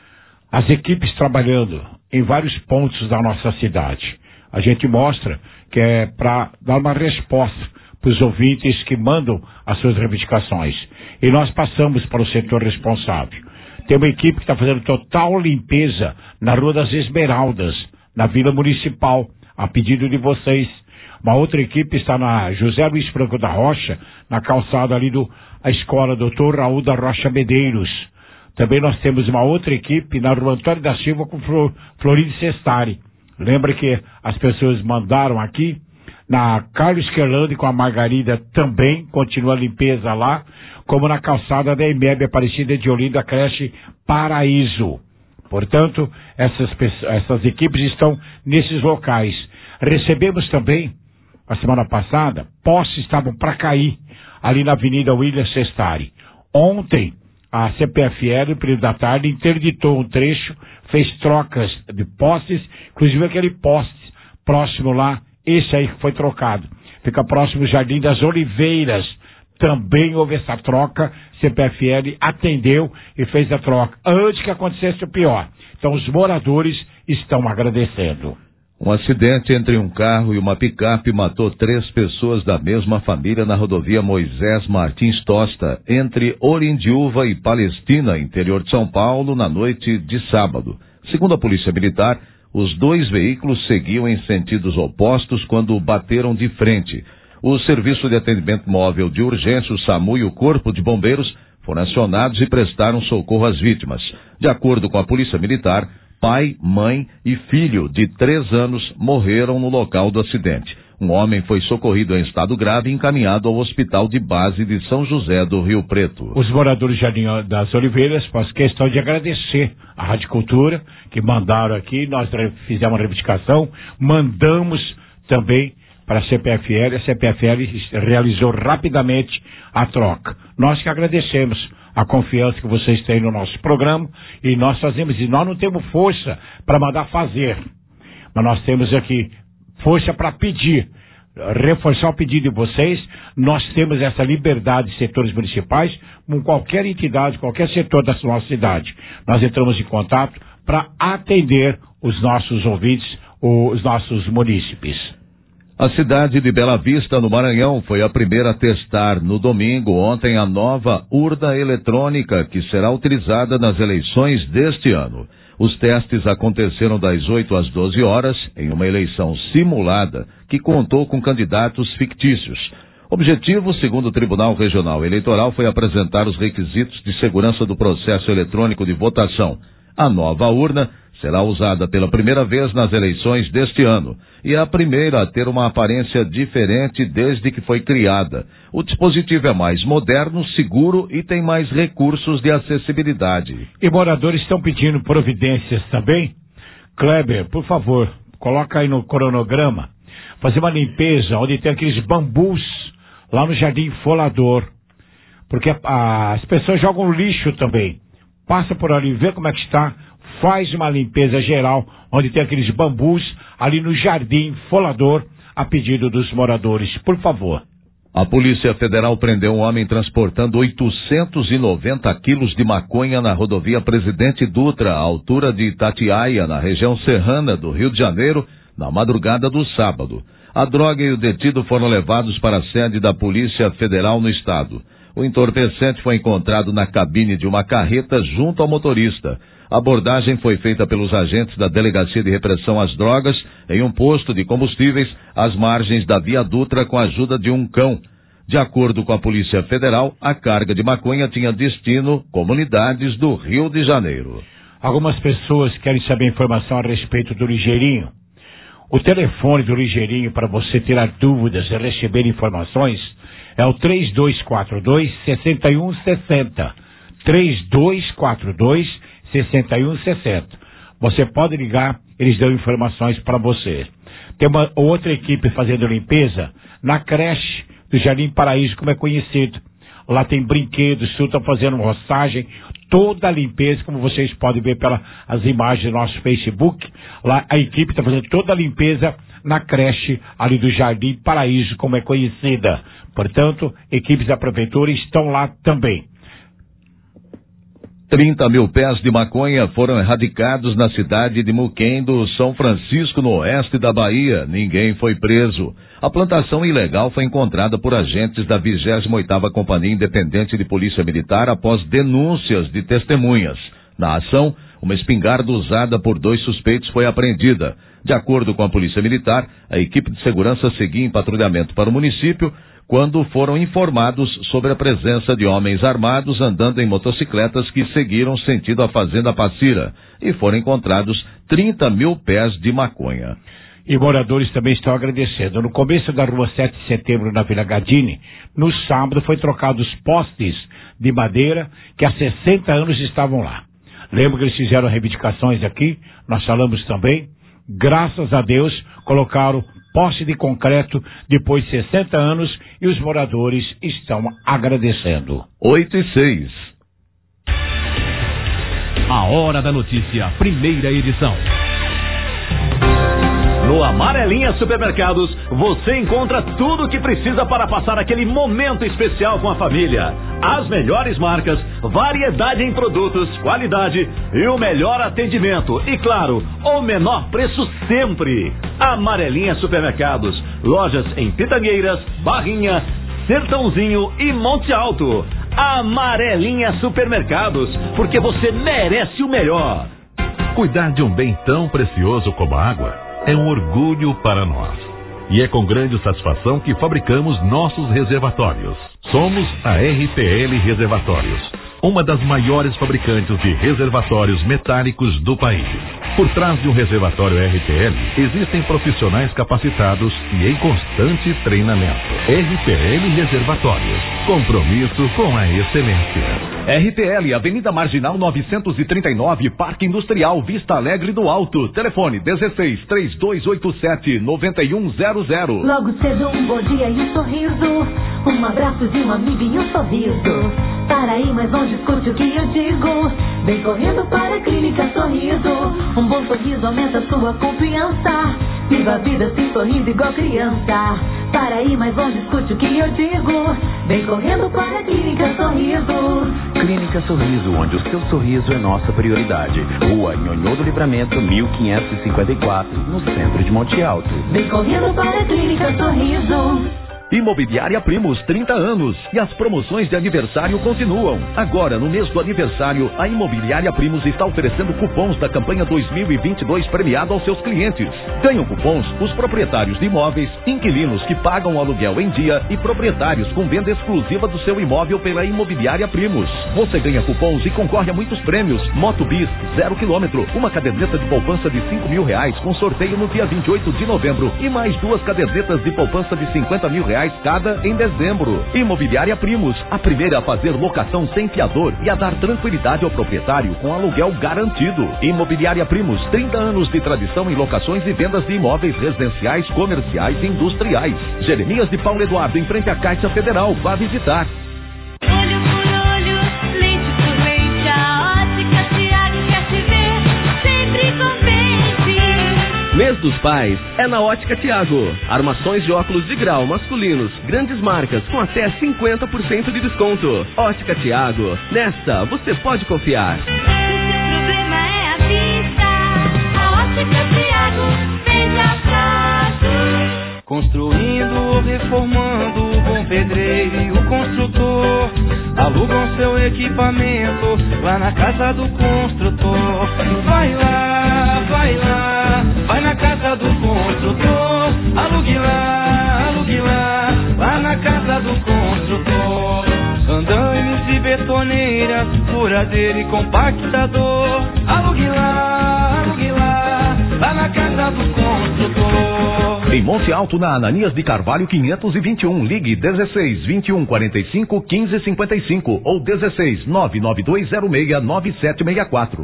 as equipes trabalhando em vários pontos da nossa cidade. A gente mostra que é para dar uma resposta para os ouvintes que mandam as suas reivindicações. E nós passamos para o setor responsável. Tem uma equipe que está fazendo total limpeza na Rua das Esmeraldas, na Vila Municipal, a pedido de vocês. Uma outra equipe está na José Luiz Franco da Rocha, na calçada ali do a escola doutor Raul da Rocha Medeiros. Também nós temos uma outra equipe na Rua Antônio da Silva com Flor, Florido Sestari. Lembra que as pessoas mandaram aqui? Na Carlos Querlande com a Margarida também continua a limpeza lá, como na calçada da Emeb Aparecida de Olinda, creche Paraíso. Portanto, essas, essas equipes estão nesses locais. Recebemos também, a semana passada, postes estavam para cair ali na Avenida William Sestari. Ontem, a C P F L, no período da tarde, interditou um trecho, fez trocas de postes, inclusive aquele poste próximo lá, esse aí que foi trocado. Fica próximo do Jardim das Oliveiras. Também houve essa troca, C P F L atendeu e fez a troca, antes que acontecesse o pior. Então os moradores estão agradecendo. Um acidente entre um carro e uma picape matou três pessoas da mesma família na rodovia Moisés Martins Tosta, entre Orindiúva e Palestina, interior de São Paulo, na noite de sábado. Segundo a Polícia Militar, os dois veículos seguiam em sentidos opostos quando bateram de frente. O Serviço de Atendimento Móvel de Urgência, o SAMU e o Corpo de Bombeiros foram acionados e prestaram socorro às vítimas. De acordo com a Polícia Militar, pai, mãe e filho de três anos morreram no local do acidente. Um homem foi socorrido em estado grave e encaminhado ao Hospital de Base de São José do Rio Preto. Os moradores de Jardim das Oliveiras fazem questão de agradecer a Rádio Cultura, que mandaram aqui, nós fizemos uma reivindicação, mandamos também para a C P F L, a C P F L realizou rapidamente a troca. Nós que agradecemos a confiança que vocês têm no nosso programa e nós fazemos, e nós não temos força para mandar fazer, mas nós temos aqui força para pedir, reforçar o pedido de vocês. Nós temos essa liberdade de setores municipais com qualquer entidade, qualquer setor da nossa cidade. Nós entramos em contato para atender os nossos ouvintes, os nossos munícipes. A cidade de Bela Vista, no Maranhão, foi a primeira a testar no domingo ontem a nova urna eletrônica que será utilizada nas eleições deste ano. Os testes aconteceram das oito às doze horas em uma eleição simulada que contou com candidatos fictícios. O objetivo, segundo o Tribunal Regional Eleitoral, foi apresentar os requisitos de segurança do processo eletrônico de votação. A nova urna será usada pela primeira vez nas eleições deste ano e é a primeira a ter uma aparência diferente desde que foi criada. O dispositivo é mais moderno, seguro e tem mais recursos de acessibilidade. E moradores estão pedindo providências também? Kleber, por favor, coloca aí no cronograma, fazer uma limpeza onde tem aqueles bambus lá no Jardim Folador, porque a, as pessoas jogam lixo também. Passa por ali, vê como é que está, faz uma limpeza geral, onde tem aqueles bambus ali no Jardim Folador, a pedido dos moradores, por favor. A Polícia Federal prendeu um homem transportando oitocentos e noventa quilos de maconha na rodovia Presidente Dutra, à altura de Itatiaia, na região serrana do Rio de Janeiro, na madrugada do sábado. A droga e o detido foram levados para a sede da Polícia Federal no estado. O entorpecente foi encontrado na cabine de uma carreta junto ao motorista. A abordagem foi feita pelos agentes da Delegacia de Repressão às Drogas em um posto de combustíveis às margens da Via Dutra com a ajuda de um cão. De acordo com a Polícia Federal, a carga de maconha tinha destino comunidades do Rio de Janeiro. Algumas pessoas querem saber informação a respeito do Ligeirinho. O telefone do Ligeirinho para você tirar dúvidas e receber informações é o três dois quatro dois, seis um seis zero. três dois quatro dois, seis um seis zero. Você pode ligar, eles dão informações para você. Tem uma outra equipe fazendo limpeza na creche do Jardim Paraíso, como é conhecido. Lá tem brinquedos, tudo, estão fazendo roçagem, toda a limpeza, como vocês podem ver pelas imagens do nosso Facebook. Lá a equipe está fazendo toda a limpeza na creche ali do Jardim Paraíso, como é conhecida. Portanto, equipes da prefeitura estão lá também. trinta mil pés de maconha foram erradicados na cidade de Muquem do São Francisco, no oeste da Bahia. Ninguém foi preso. A plantação ilegal foi encontrada por agentes da vigésima oitava Companhia Independente de Polícia Militar após denúncias de testemunhas. Na ação, uma espingarda usada por dois suspeitos foi apreendida. De acordo com a Polícia Militar, a equipe de segurança seguia em patrulhamento para o município quando foram informados sobre a presença de homens armados andando em motocicletas que seguiram sentido a Fazenda Passira e foram encontrados trinta mil pés de maconha. E moradores também estão agradecendo. No começo da rua sete de setembro, na Vila Gadini, no sábado foi trocado os postes de madeira que há sessenta anos estavam lá. Lembro que eles fizeram reivindicações aqui, nós falamos também. Graças a Deus, colocaram poste de concreto depois de sessenta anos e os moradores estão agradecendo. oito e seis. A Hora da Notícia, primeira edição. No Amarelinha Supermercados, você encontra tudo o que precisa para passar aquele momento especial com a família. As melhores marcas, variedade em produtos, qualidade e o melhor atendimento. E claro, o menor preço sempre. Amarelinha Supermercados, lojas em Pitangueiras, Barrinha, Sertãozinho e Monte Alto. Amarelinha Supermercados, porque você merece o melhor. Cuidar de um bem tão precioso como a água é um orgulho para nós. E é com grande satisfação que fabricamos nossos reservatórios. Somos a R T L Reservatórios, uma das maiores fabricantes de reservatórios metálicos do país. Por trás de um reservatório R T L, existem profissionais capacitados e em constante treinamento. R T L Reservatórios, compromisso com a excelência. R T L, Avenida Marginal novecentos e trinta e nove, Parque Industrial, Vista Alegre do Alto. Telefone dezesseis, três dois oito sete, nove um zero zero. Logo cedo um bom dia e um sorriso, um abraço de um amigo e um sorriso. Para aí, mas não discute o que eu digo. Vem correndo para a Clínica Sorriso. Um bom sorriso aumenta sua confiança. Viva a vida assim sorrindo igual criança. Para aí, mas não discute o que eu digo. Vem correndo para a Clínica Sorriso. Clínica Sorriso, onde o seu sorriso é nossa prioridade. Rua Nhonhô do Livramento, mil quinhentos e cinquenta e quatro, no centro de Monte Alto. Vem correndo para a Clínica Sorriso. Imobiliária Primos, trinta anos. E as promoções de aniversário continuam. Agora, no mês do aniversário, a Imobiliária Primos está oferecendo cupons da campanha dois mil e vinte e dois premiado aos seus clientes. Ganham cupons os proprietários de imóveis, inquilinos que pagam o aluguel em dia e proprietários com venda exclusiva do seu imóvel pela Imobiliária Primos. Você ganha cupons e concorre a muitos prêmios. Moto Bis, zero quilômetro. Uma caderneta de poupança de cinco mil reais com sorteio no dia vinte e oito de novembro. E mais duas cadernetas de poupança de cinquenta mil reais cada em dezembro. Imobiliária Primos, a primeira a fazer locação sem fiador e a dar tranquilidade ao proprietário com aluguel garantido. Imobiliária Primos, trinta anos de tradição em locações e vendas de imóveis residenciais, comerciais e industriais. Jeremias de Paulo Eduardo, em frente à Caixa Federal. Vá visitar. Olho por olho, lente por lente, a Ótica Tiago quer te ver sempre contente. Mês dos Pais é na Ótica Tiago. Armações de óculos de grau masculinos, grandes marcas com até cinquenta por cento de desconto. Ótica Tiago, nessa você pode confiar. O problema é a vista, a Ótica Tiago vem da Prado. Construindo, reformando, com pedreiro e o construtor alugam seu equipamento lá na casa do construtor. Vai lá, vai lá, vai na casa do construtor. Alugue lá, alugue lá, lá na casa do construtor. Andaimes e betoneiras, furadeira e compactador. Alugue lá, alugue lá, lá na casa do construtor. Em Monte Alto, na Ananias de Carvalho quinhentos e vinte e um, ligue dezesseis, vinte e um, quarenta e cinco, quinze, cinquenta e cinco ou dezesseis, nove nove dois zero seis, nove sete seis quatro.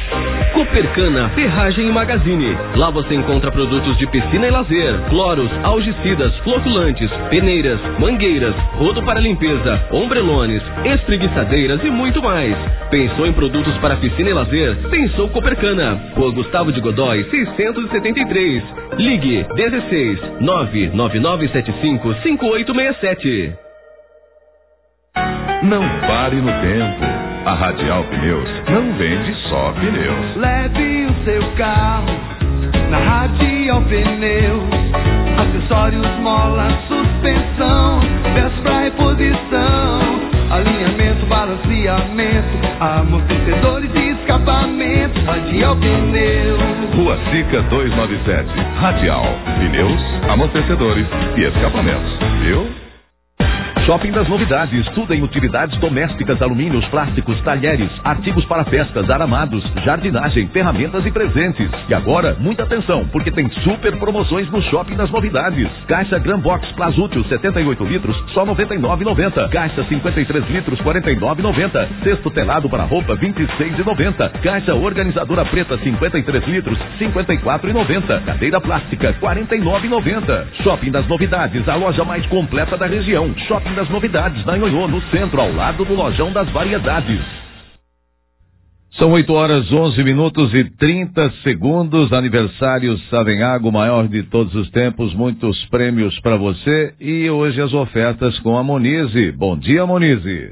Copercana Ferragem e Magazine. Lá você encontra produtos de piscina e lazer, cloros, algicidas, floculantes, peneiras, mangueiras, rodo para limpeza, ombrelones, espreguiçadeiras e muito mais. Pensou em produtos para piscina e lazer? Pensou Copercana. Rua Gustavo de Godói, seiscentos e setenta e três. Ligue dezesseis, nove nove nove sete cinco, cinco oito seis sete. Não pare no tempo. A Radial Pneus não vende só pneus. Leve o seu carro na Radial Pneus. Acessórios, mola, suspensão, peças pra reposição, alinhamento, balanceamento, amortecedores e escapamento. Radial Pneus. Rua Sica duzentos e noventa e sete. Radial Pneus, amortecedores e escapamentos. Viu? Shopping das Novidades, tudo em utilidades domésticas, alumínios, plásticos, talheres, artigos para festas, aramados, jardinagem, ferramentas e presentes. E agora, muita atenção, porque tem super promoções no Shopping das Novidades. Caixa Gran Box Plasútil setenta e oito litros, só noventa e nove reais e noventa centavos. Caixa cinquenta e três litros, quarenta e nove reais e noventa centavos. Cesto telado para roupa, vinte e seis reais e noventa centavos. Caixa organizadora preta, cinquenta e três litros, cinquenta e quatro reais e noventa centavos. Cadeira plástica, quarenta e nove reais e noventa centavos. Shopping das Novidades, a loja mais completa da região. Shopping das Novidades, na Nhonhô, no centro, ao lado do Lojão das Variedades. São oito horas, onze minutos e trinta segundos. Aniversário Savenhago, maior de todos os tempos. Muitos prêmios para você. E hoje as ofertas com a Monize. Bom dia, Monize.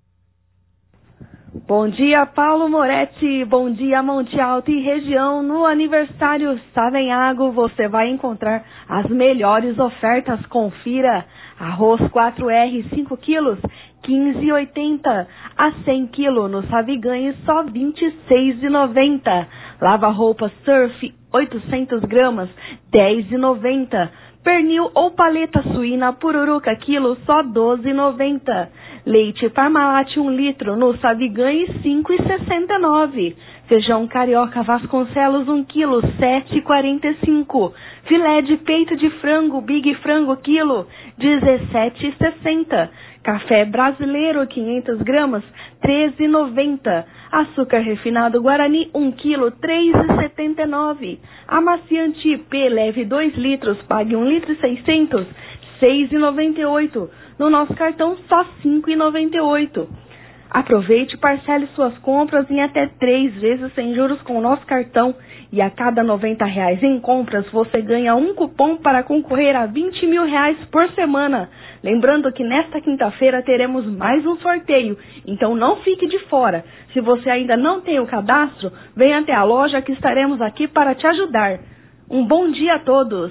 Bom dia, Paulo Moretti. Bom dia, Monte Alto e região. No aniversário Savenhago, você vai encontrar as melhores ofertas. Confira. Arroz quatro R, cinco quilos, quinze reais e oitenta centavos. A cem quilos no Saviganhe, só vinte e seis reais e noventa centavos. Lava-roupa Surf, oitocentas gramas, dez reais e noventa centavos. Pernil ou paleta suína Pururuca, quilo, só doze reais e noventa centavos. Leite Parmalat, um litro, no Saviganhe, cinco reais e sessenta e nove centavos. Feijão carioca Vasconcelos, um quilo, sete reais e quarenta e cinco centavos. Filé de peito de frango, Big Frango, quilo, dezessete reais e sessenta centavos. Café brasileiro, quinhentas gramas, treze reais e noventa centavos. Açúcar refinado Guarani, um quilo, três reais e setenta e nove centavos. Amaciante I P, leve dois litros, pague um litro e seiscentos, seis reais e noventa e oito centavos. No nosso cartão, só cinco reais e noventa e oito centavos. Aproveite e parcele suas compras em até três vezes sem juros com o nosso cartão. E a cada noventa reais em compras, você ganha um cupom para concorrer a vinte mil reais por semana. Lembrando que nesta quinta-feira teremos mais um sorteio, então não fique de fora. Se você ainda não tem o cadastro, venha até a loja que estaremos aqui para te ajudar. Um bom dia a todos.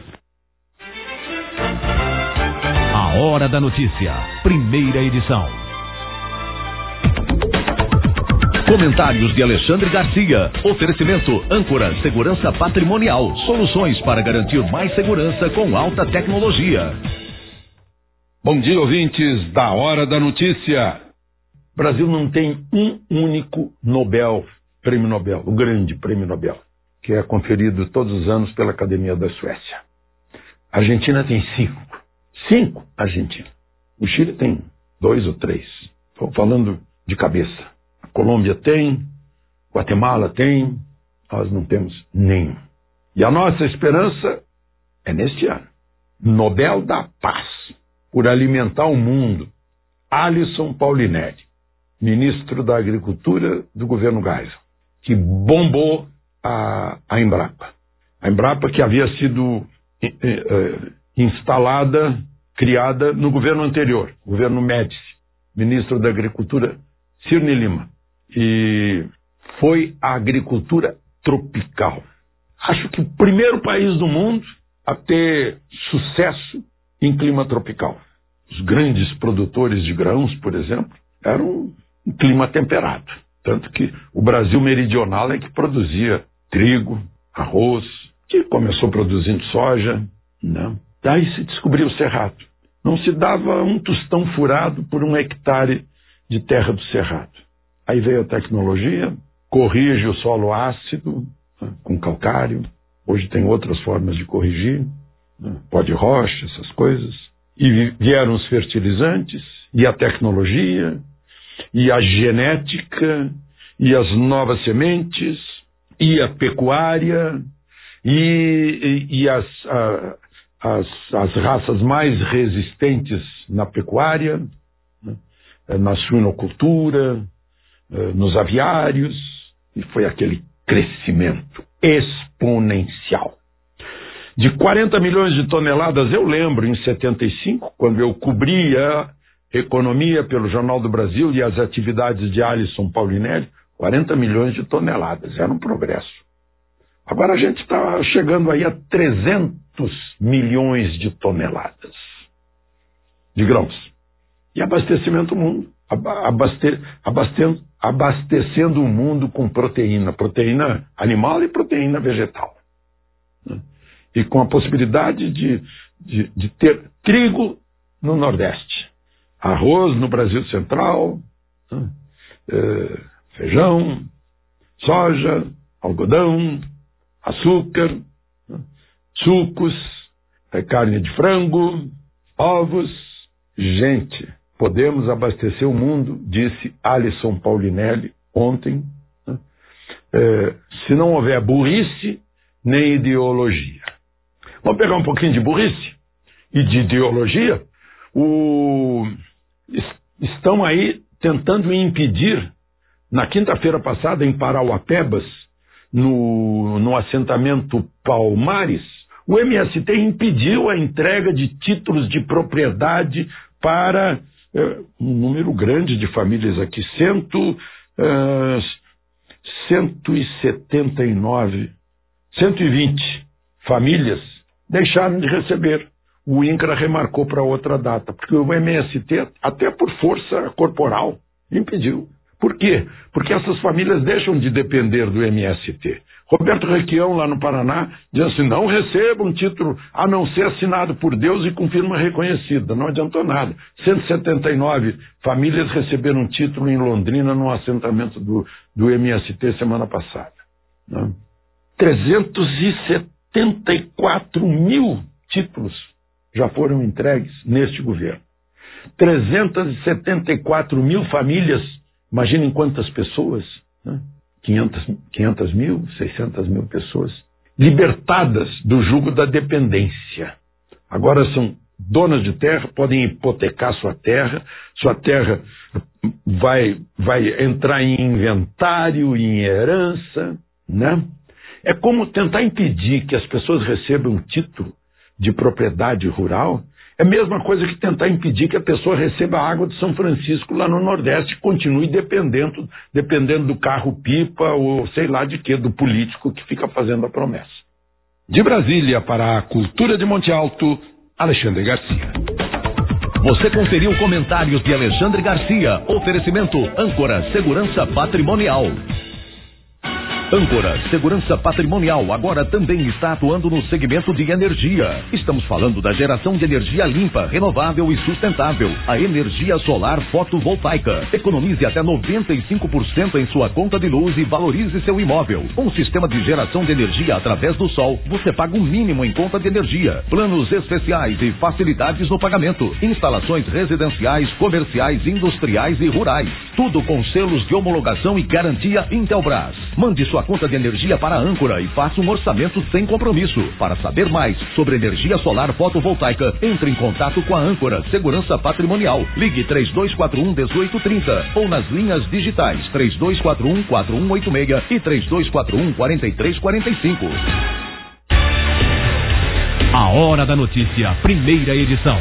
A Hora da Notícia, primeira edição. Comentários de Alexandre Garcia. Oferecimento Âncora Segurança Patrimonial. Soluções para garantir mais segurança com alta tecnologia. Bom dia, ouvintes da Hora da Notícia. O Brasil não tem um único Nobel, Prêmio Nobel, o grande Prêmio Nobel, que é conferido todos os anos pela Academia da Suécia. A Argentina tem cinco. Cinco, Argentina. O Chile tem dois ou três. Estou falando de cabeça. Colômbia tem, Guatemala tem, nós não temos nenhum. E a nossa esperança é neste ano. Nobel da Paz, por alimentar o mundo. Alisson Paulinelli, ministro da Agricultura do governo Geisel, que bombou a, a Embrapa. A Embrapa que havia sido eh, eh, instalada, criada no governo anterior, governo Médici, ministro da Agricultura Cirne Lima. E foi a agricultura tropical. Acho que o primeiro país do mundo a ter sucesso em clima tropical. Os grandes produtores de grãos, por exemplo, eram um clima temperado. Tanto que o Brasil meridional é que produzia trigo, arroz, que começou produzindo soja, né? Daí se descobriu o cerrado. Não se dava um tostão furado por um hectare de terra do cerrado. Aí veio a tecnologia, corrige o solo ácido, né, com calcário. Hoje tem outras formas de corrigir, né, pó de rocha, essas coisas. E vieram os fertilizantes, e a tecnologia, e a genética, e as novas sementes, e a pecuária, e, e, e as, a, as, as raças mais resistentes na pecuária, né, na suinocultura, nos aviários, e foi aquele crescimento exponencial. De quarenta milhões de toneladas, eu lembro, em setenta e cinco, quando eu cobria Economia, pelo Jornal do Brasil e as atividades de Alisson Paulinelli, quarenta milhões de toneladas. Era um progresso. Agora a gente está chegando aí a trezentos milhões de toneladas de grãos. E abastecimento do mundo. Abaste, abaste, abastecendo o mundo com proteína. Proteína animal e proteína vegetal. Né? E com a possibilidade de, de, de ter trigo no Nordeste. Arroz no Brasil Central. Né? É, feijão. Soja. Algodão. Açúcar. Né? Sucos. É, carne de frango. Ovos. Gente, podemos abastecer o mundo, disse Alisson Paulinelli ontem, né? é, se não houver burrice nem ideologia. Vamos pegar um pouquinho de burrice e de ideologia. O... Estão aí tentando impedir, na quinta-feira passada, em Parauapebas, no, no assentamento Palmares, o M S T impediu a entrega de títulos de propriedade para é, um número grande de famílias aqui, cento, é, cento e setenta e nove, cento e vinte famílias deixaram de receber. O INCRA remarcou para outra data, porque o M S T, até por força corporal, impediu. Por quê? Porque essas famílias deixam de depender do M S T. Roberto Requião, lá no Paraná, diz assim, não receba um título a não ser assinado por Deus e com firma reconhecida. Não adiantou nada. cento e setenta e nove famílias receberam um título em Londrina no assentamento do, do M S T semana passada. Né? trezentos e setenta e quatro mil títulos já foram entregues neste governo. trezentos e setenta e quatro mil famílias, imaginem quantas pessoas, né? quinhentas mil, seiscentas mil pessoas, libertadas do jugo da dependência. Agora são donas de terra, podem hipotecar sua terra, sua terra vai, vai entrar em inventário, em herança, né? É como tentar impedir que as pessoas recebam um título de propriedade rural. É a mesma coisa que tentar impedir que a pessoa receba a água de São Francisco lá no Nordeste e continue dependendo, dependendo do carro-pipa ou sei lá de quê, do político que fica fazendo a promessa. De Brasília para a Cultura de Monte Alto, Alexandre Garcia. Você conferiu comentários de Alexandre Garcia. Oferecimento Âncora Segurança Patrimonial. Âncora Segurança Patrimonial agora também está atuando no segmento de energia. Estamos falando da geração de energia limpa, renovável e sustentável. A energia solar fotovoltaica. Economize até noventa e cinco por cento em sua conta de luz e valorize seu imóvel. Com um sistema de geração de energia através do sol, você paga o mínimo em conta de energia. Planos especiais e facilidades no pagamento. Instalações residenciais, comerciais, industriais e rurais. Tudo com selos de homologação e garantia Intelbras. Mande sua conta de energia para a Âncora e faça um orçamento sem compromisso. Para saber mais sobre energia solar fotovoltaica, entre em contato com a Âncora Segurança Patrimonial. Ligue três dois quatro um, um oito três zero ou nas linhas digitais três dois quatro um, quatro um oito seis e três dois quatro um, quatro três quatro cinco. A Hora da Notícia, primeira edição.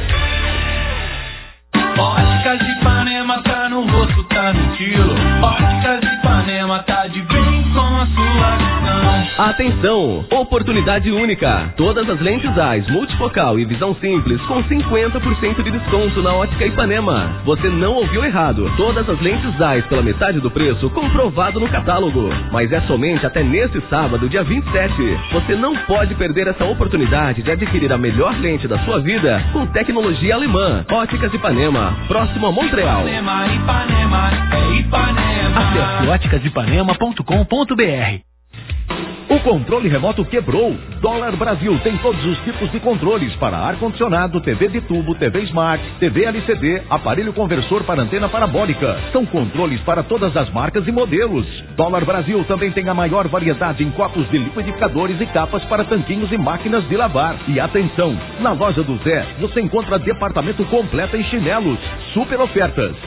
Óticas de Ipanema, tá no rosto, tá no estilo. Óticas de Ipanema, tá de bem com a sua visão. Atenção! Oportunidade única. Todas as lentes AIS, multifocal e visão simples com cinquenta por cento de desconto na Ótica Ipanema. Você não ouviu errado. Todas as lentes AIS pela metade do preço, comprovado no catálogo. Mas é somente até nesse sábado, dia vinte e sete. Você não pode perder essa oportunidade de adquirir a melhor lente da sua vida com tecnologia alemã. Óticas Ipanema, próximo a Montreal. Ipanema, Ipanema, é Ipanema. Acesse óticas ipanema ponto com ponto br. O controle remoto quebrou. Dólar Brasil tem todos os tipos de controles para ar-condicionado, T V de tubo, T V Smart, T V L C D, aparelho conversor para antena parabólica. São controles para todas as marcas e modelos. Dólar Brasil também tem a maior variedade em copos de liquidificadores e capas para tanquinhos e máquinas de lavar. E atenção, na loja do Zé você encontra departamento completo em chinelos. Super ofertas.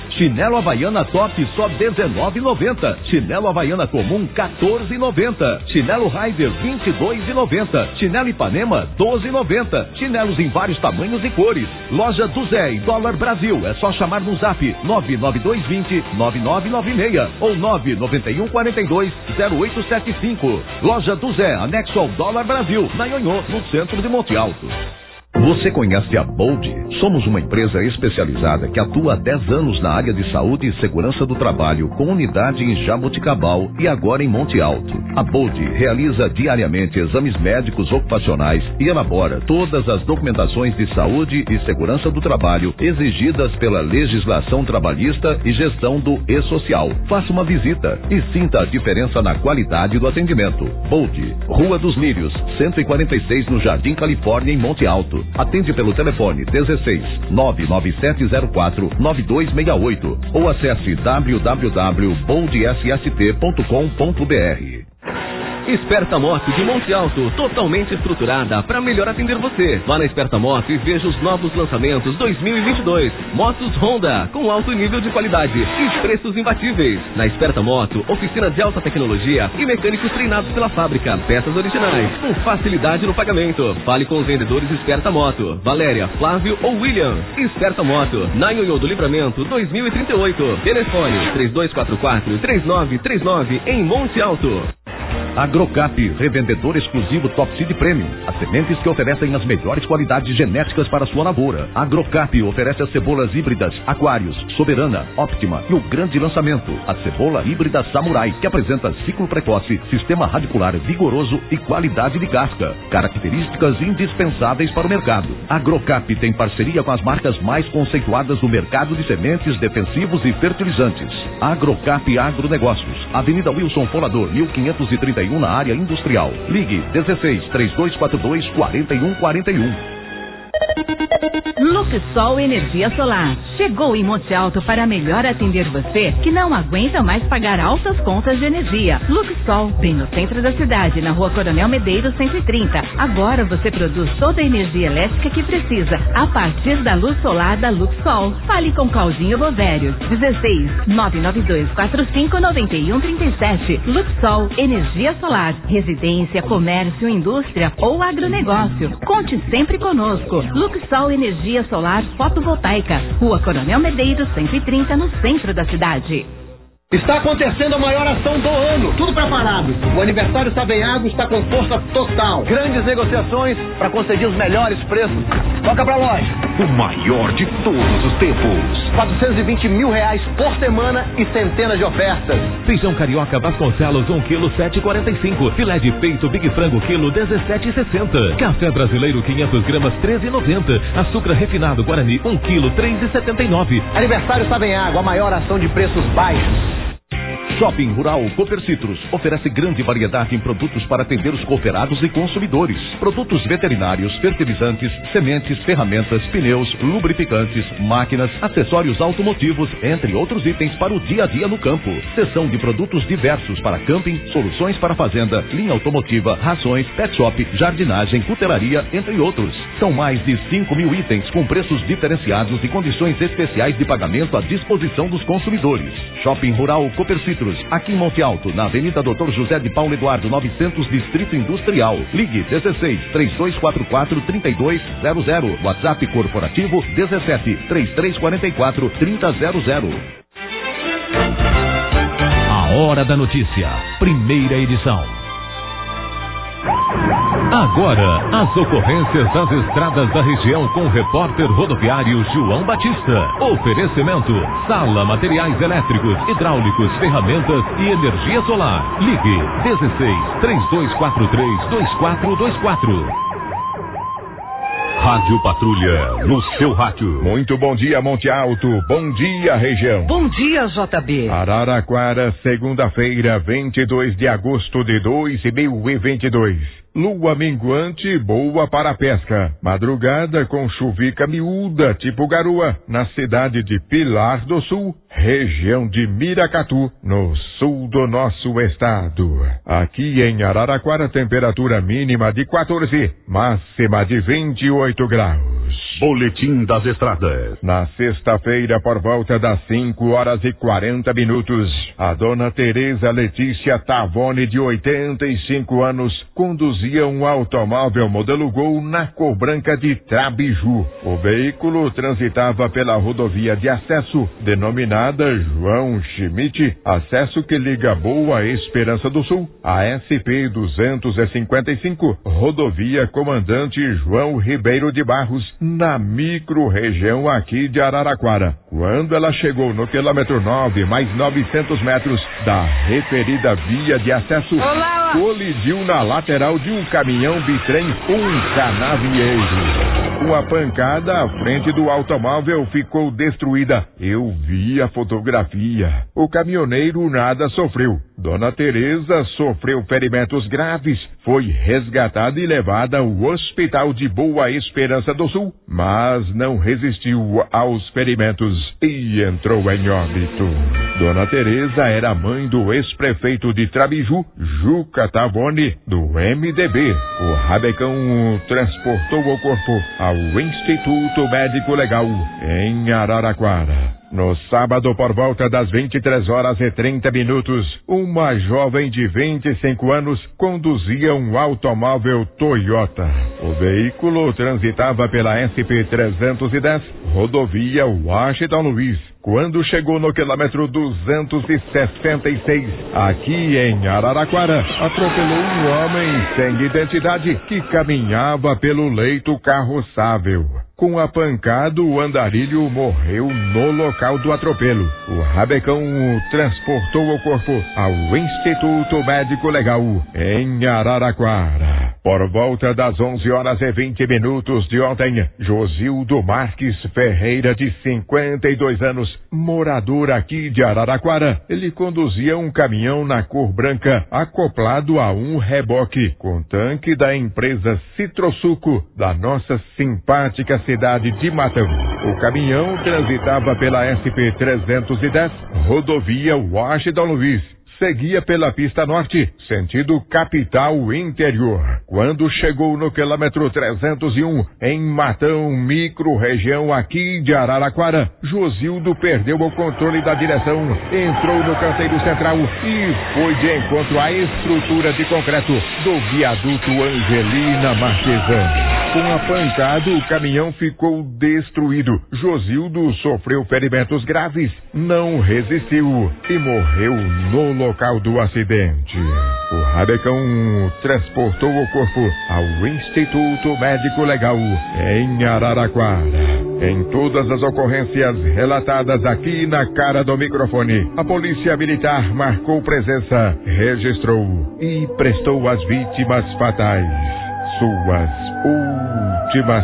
Chinelo Havaiana Top só dezenove e noventa. Chinelo Havaiana Comum quatorze e noventa. Chinelo Rider vinte e dois e noventa. Chinelo Ipanema doze e noventa. Chinelos em vários tamanhos e cores. Loja do Zé e Dólar Brasil. É só chamar no zap nove nove dois dois zero nove nove nove seis ou nove nove um quatro dois zero oito sete cinco. Loja do Zé, anexo ao Dólar Brasil, na Ionhô, no centro de Monte Alto. Você conhece a Bold? Somos uma empresa especializada que atua há dez anos na área de saúde e segurança do trabalho, com unidade em Jaboticabal e agora em Monte Alto. A Bold realiza diariamente exames médicos ocupacionais e elabora todas as documentações de saúde e segurança do trabalho exigidas pela legislação trabalhista e gestão do e-social. Faça uma visita e sinta a diferença na qualidade do atendimento. Bold, Rua dos Lírios, cento e quarenta e seis, no Jardim Califórnia, em Monte Alto. Atende pelo telefone dezesseis, nove nove sete zero quatro, nove dois seis oito ou acesse w w w ponto bold s s t ponto com ponto b r. Esperta Moto de Monte Alto, totalmente estruturada para melhor atender você. Vá na Esperta Moto e veja os novos lançamentos dois mil e vinte e dois. Motos Honda, com alto nível de qualidade e preços imbatíveis. Na Esperta Moto, oficina de alta tecnologia e mecânicos treinados pela fábrica. Peças originais, com facilidade no pagamento. Fale com os vendedores Esperta Moto, Valéria, Flávio ou William. Esperta Moto, na Ionhô do Livramento dois mil e trinta e oito. Telefone três dois quatro quatro, três nove três nove, em Monte Alto. Agrocap, revendedor exclusivo Top Seed Premium. As sementes que oferecem as melhores qualidades genéticas para sua lavoura. Agrocap oferece as cebolas híbridas Aquários, Soberana, Optima e o grande lançamento, a cebola híbrida Samurai, que apresenta ciclo precoce, sistema radicular vigoroso e qualidade de casca. Características indispensáveis para o mercado. Agrocap tem parceria com as marcas mais conceituadas do mercado de sementes, defensivos e fertilizantes. Agrocap Agronegócios, Avenida Wilson Folador, mil quinhentos e trinta e um, na área industrial. Ligue dezesseis, três dois quatro dois, quatro um quatro um. Luxol Energia Solar. Chegou em Monte Alto para melhor atender você que não aguenta mais pagar altas contas de energia. Luxol, bem no centro da cidade, na Rua Coronel Medeiros cento e trinta. Agora você produz toda a energia elétrica que precisa a partir da luz solar da Luxol. Fale com Claudinho Bovério. dezesseis, nove nove dois quatro cinco, nove um três sete. Luxol Energia Solar. Residência, comércio, indústria ou agronegócio. Conte sempre conosco. Luxol Energia Solar Fotovoltaica, Rua Coronel Medeiros cento e trinta, no centro da cidade. Está acontecendo a maior ação do ano, tudo preparado. O aniversário Savenhago está com força total. Grandes negociações para conseguir os melhores preços. Toca pra loja. O maior de todos os tempos. quatrocentos e vinte mil reais por semana e centenas de ofertas. Feijão carioca Vasconcelos, um quilo, sete e quarenta e cinco. Filé de peito Big Frango, quilo, dezessete e sessenta. Café brasileiro, quinhentas gramas, treze e noventa. Açúcar refinado Guarani, um quilo, três e setenta e nove. Aniversário Savenhago, a maior ação de preços baixos. Shopping Rural Cooper Citrus oferece grande variedade em produtos para atender os cooperados e consumidores. Produtos veterinários, fertilizantes, sementes, ferramentas, pneus, lubrificantes, máquinas, acessórios automotivos, entre outros itens para o dia a dia no campo. Seção de produtos diversos para camping, soluções para fazenda, linha automotiva, rações, pet shop, jardinagem, cutelaria, entre outros. São mais de cinco mil itens com preços diferenciados e condições especiais de pagamento à disposição dos consumidores. Shopping Rural Cooper Citrus, aqui em Monte Alto, na Avenida doutor José de Paulo Eduardo, novecentos, Distrito Industrial. Ligue dezesseis, três dois quatro quatro, trinta e dois zero zero. WhatsApp corporativo dezessete, trinta e três quarenta e quatro, trinta zero zero. A Hora da Notícia, primeira edição. Agora, as ocorrências das estradas da região com o repórter rodoviário João Batista. Oferecimento: Sala Materiais Elétricos, Hidráulicos, Ferramentas e Energia Solar. Ligue dezesseis, três dois quatro três, dois quatro dois quatro. Rádio Patrulha, no seu rádio. Muito bom dia, Monte Alto. Bom dia, região. Bom dia, J B. Araraquara, segunda-feira, vinte e dois de agosto de dois mil e vinte e dois. Lua minguante, boa para a pesca. Madrugada com chuvica miúda, tipo garoa, na cidade de Pilar do Sul, região de Miracatu, no sul do nosso estado. Aqui em Araraquara, temperatura mínima de quatorze, máxima de vinte e oito graus. Boletim das Estradas. Na sexta-feira, por volta das cinco horas e quarenta minutos, a dona Tereza Letícia Tavone, de oitenta e cinco anos, conduzia um automóvel modelo Gol na cor branca de Trabiju. O veículo transitava pela rodovia de acesso, denominada João Schmidt, acesso que liga Boa Esperança do Sul a S P duzentos e cinquenta e cinco, rodovia Comandante João Ribeiro de Barros, na micro-região aqui de Araraquara. Quando ela chegou no quilômetro nove, mais novecentos metros da referida via de acesso, Olá. colidiu na lateral de um caminhão bitrem, um canavieiro. Uma pancada à frente do automóvel ficou destruída. Eu vi a fotografia. O caminhoneiro nada sofreu. Dona Tereza sofreu ferimentos graves, foi resgatada e levada ao Hospital de Boa Esperança do Sul, mas não resistiu aos ferimentos e entrou em óbito. Dona Tereza era mãe do ex-prefeito de Trabiju, Juca Tavone, do M D B. O rabecão transportou o corpo ao Instituto Médico Legal, em Araraquara. No sábado, por volta das vinte e três horas e trinta minutos, uma jovem de vinte e cinco anos conduzia um automóvel Toyota. O veículo transitava pela S P trezentos e dez, rodovia Washington Luiz. Quando chegou no quilômetro duzentos e sessenta e seis, aqui em Araraquara, atropelou um homem sem identidade que caminhava pelo leito carroçável. Com a pancada, o andarilho morreu no local do atropelo. O rabecão transportou o corpo ao Instituto Médico Legal, em Araraquara. Por volta das onze horas e vinte minutos de ontem, Josildo Marques Ferreira, de cinquenta e dois anos, morador aqui de Araraquara, ele conduzia um caminhão na cor branca acoplado a um reboque com tanque da empresa Citrosuco, da nossa simpática cidade de Matão. O caminhão transitava pela S P trezentos e dez, rodovia Washington Luiz. Seguia pela pista norte, sentido capital interior. Quando chegou no quilômetro trezentos e um, em Matão, micro-região aqui de Araraquara, Josildo perdeu o controle da direção, entrou no canteiro central e foi de encontro à estrutura de concreto do viaduto Angelina Marquesan. Com a pancada, o caminhão ficou destruído. Josildo sofreu ferimentos graves, não resistiu e morreu no local do acidente. O rabecão transportou o corpo ao Instituto Médico Legal, em Araraquara. Em todas as ocorrências relatadas aqui na cara do microfone, a Polícia Militar marcou presença, registrou e prestou às vítimas fatais suas últimas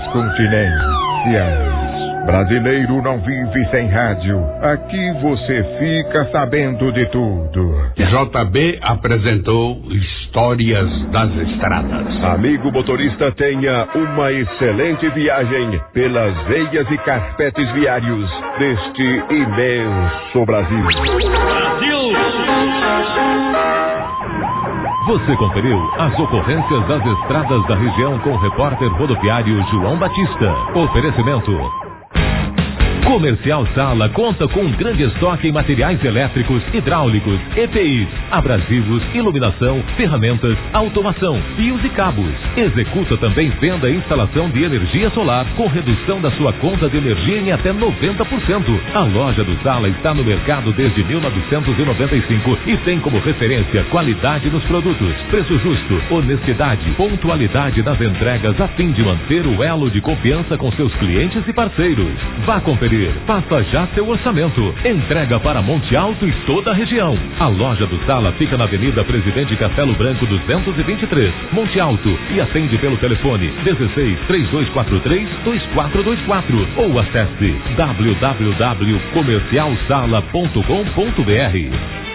continências. Brasileiro não vive sem rádio. Aqui você fica sabendo de tudo. J B apresentou Histórias das Estradas. Amigo motorista, tenha uma excelente viagem pelas veias e carpetes viários deste imenso Brasil. Brasil! Você conferiu as ocorrências das estradas da região com o repórter rodoviário João Batista. Oferecimento. Comercial Sala conta com um grande estoque em materiais elétricos, hidráulicos, E P Is, abrasivos, iluminação, ferramentas, automação, fios e cabos. Executa também venda e instalação de energia solar com redução da sua conta de energia em até noventa por cento. A loja do Sala está no mercado desde mil novecentos e noventa e cinco e tem como referência qualidade nos produtos, preço justo, honestidade, pontualidade nas entregas a fim de manter o elo de confiança com seus clientes e parceiros. Vá conferir. Faça já seu orçamento. Entrega para Monte Alto e toda a região. A loja do Sala fica na Avenida Presidente Castelo Branco duzentos e vinte e três, Monte Alto, e atende pelo telefone dezesseis, três dois quatro três, dois quatro dois quatro ou acesse w w w ponto comercial sala ponto com ponto b r.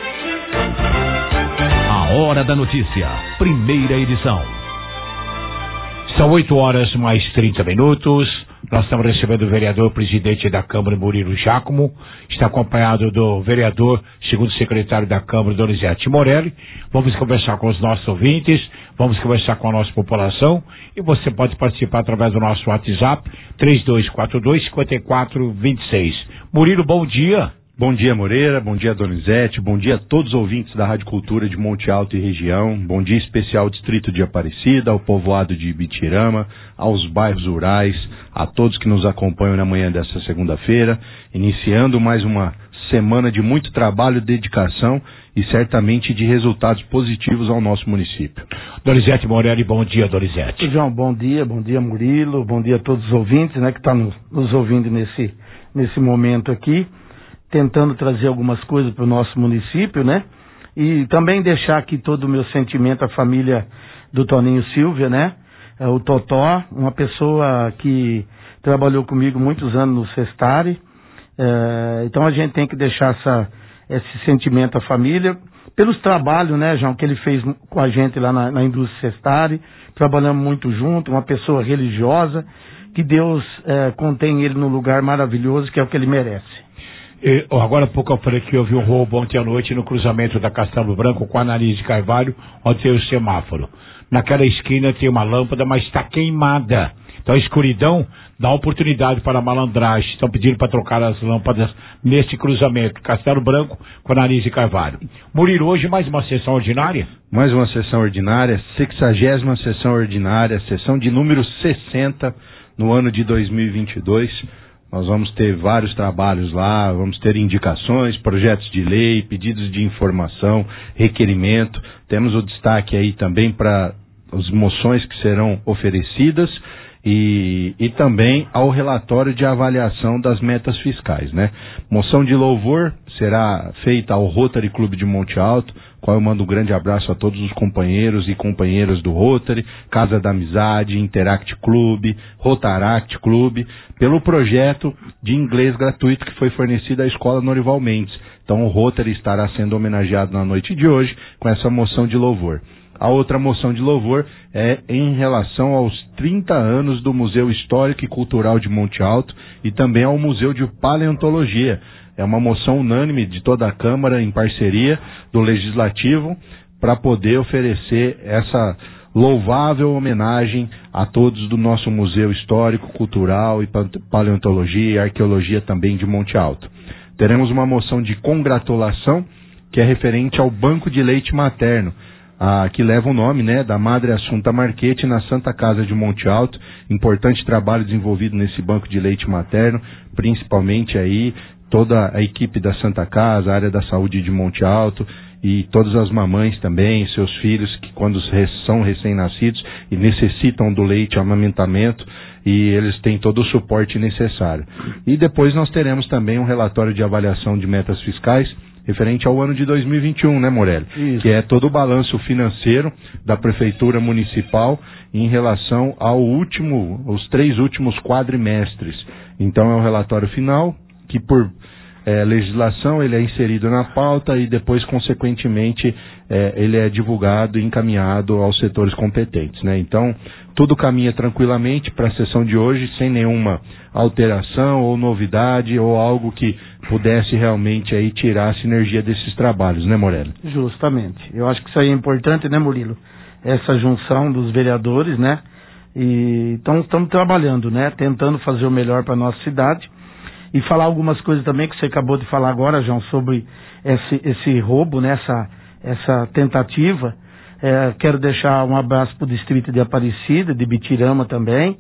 A Hora da Notícia, primeira edição. São oito horas mais trinta minutos. Nós estamos recebendo o vereador presidente da Câmara, Murilo Giacomo, está acompanhado do vereador, segundo secretário da Câmara, Donizete Morelli. Vamos conversar com os nossos ouvintes, vamos conversar com a nossa população e você pode participar através do nosso WhatsApp, três dois quatro dois, cinco quatro dois seis. Murilo, bom dia. Bom dia, Moreira, bom dia, Donizete, bom dia a todos os ouvintes da Rádio Cultura de Monte Alto e região, bom dia especial ao Distrito de Aparecida, ao povoado de Ibitirama, aos bairros rurais, a todos que nos acompanham na manhã desta segunda-feira, iniciando mais uma semana de muito trabalho, dedicação e certamente de resultados positivos ao nosso município. Donizete Morelli, bom dia, Donizete. João, bom dia, bom dia, Murilo, bom dia a todos os ouvintes, né, que estão nos, nos ouvindo nesse, nesse momento aqui, tentando trazer algumas coisas para o nosso município, né? E também deixar aqui todo o meu sentimento à família do Toninho Silvia, né? É, o Totó, uma pessoa que trabalhou comigo muitos anos no Sestari. É, então a gente tem que deixar essa, esse sentimento à família, pelos trabalhos, né, João, que ele fez com a gente lá na, na indústria Sestari. Trabalhamos muito junto, uma pessoa religiosa, que Deus é, contém ele num lugar maravilhoso, que é o que ele merece. E, agora há pouco eu falei que houve um roubo ontem à noite no cruzamento da Castelo Branco com a Análise Carvalho, onde tem o semáforo. Naquela esquina tem uma lâmpada, mas está queimada. Então a escuridão dá oportunidade para a malandragem. Estão pedindo para trocar as lâmpadas nesse cruzamento. Castelo Branco com a Análise Carvalho. Murilo, hoje mais uma sessão ordinária? Mais uma sessão ordinária, sexagésima sessão ordinária, sessão de número sessenta no ano de dois mil e vinte e dois. Nós vamos ter vários trabalhos lá, vamos ter indicações, projetos de lei, pedidos de informação, requerimento. Temos o destaque aí também para as moções que serão oferecidas e, e também ao relatório de avaliação das metas fiscais, né? Moção de louvor será feita ao Rotary Clube de Monte Alto, qual eu mando um grande abraço a todos os companheiros e companheiras do Rotary, Casa da Amizade, Interact Clube, Rotaract Clube, pelo projeto de inglês gratuito que foi fornecido à Escola Norival Mendes. Então o Rotary estará sendo homenageado na noite de hoje com essa moção de louvor. A outra moção de louvor é em relação aos trinta anos do Museu Histórico e Cultural de Monte Alto e também ao Museu de Paleontologia. É uma moção unânime de toda a Câmara em parceria do Legislativo para poder oferecer essa louvável homenagem a todos do nosso Museu Histórico, Cultural e Paleontologia e Arqueologia também de Monte Alto. Teremos uma moção de congratulação que é referente ao Banco de Leite Materno, ah, que leva o nome, né, da Madre Assunta Marchetti na Santa Casa de Monte Alto. Importante trabalho desenvolvido nesse Banco de Leite Materno, principalmente aí toda a equipe da Santa Casa, a área da saúde de Monte Alto e todas as mamães também, seus filhos que quando são recém-nascidos e necessitam do leite, amamentamento, e eles têm todo o suporte necessário. E depois nós teremos também um relatório de avaliação de metas fiscais referente ao ano de dois mil e vinte e um, né, Morelli? Isso. Que é todo o balanço financeiro da Prefeitura Municipal em relação ao último, os três últimos quadrimestres. Então é um relatório final que por é, legislação ele é inserido na pauta e depois, consequentemente, é, ele é divulgado e encaminhado aos setores competentes, né? Então, tudo caminha tranquilamente para a sessão de hoje, sem nenhuma alteração ou novidade ou algo que pudesse realmente aí tirar a sinergia desses trabalhos, né, Morelli? Justamente. Eu acho que isso aí é importante, né, Murilo? Essa junção dos vereadores, né? E então estamos trabalhando, né? Tentando fazer o melhor para a nossa cidade. E falar algumas coisas também que você acabou de falar agora, João, sobre esse, esse roubo, né, essa, essa tentativa. É, quero deixar um abraço para o distrito de Aparecida, de Ibitirama também.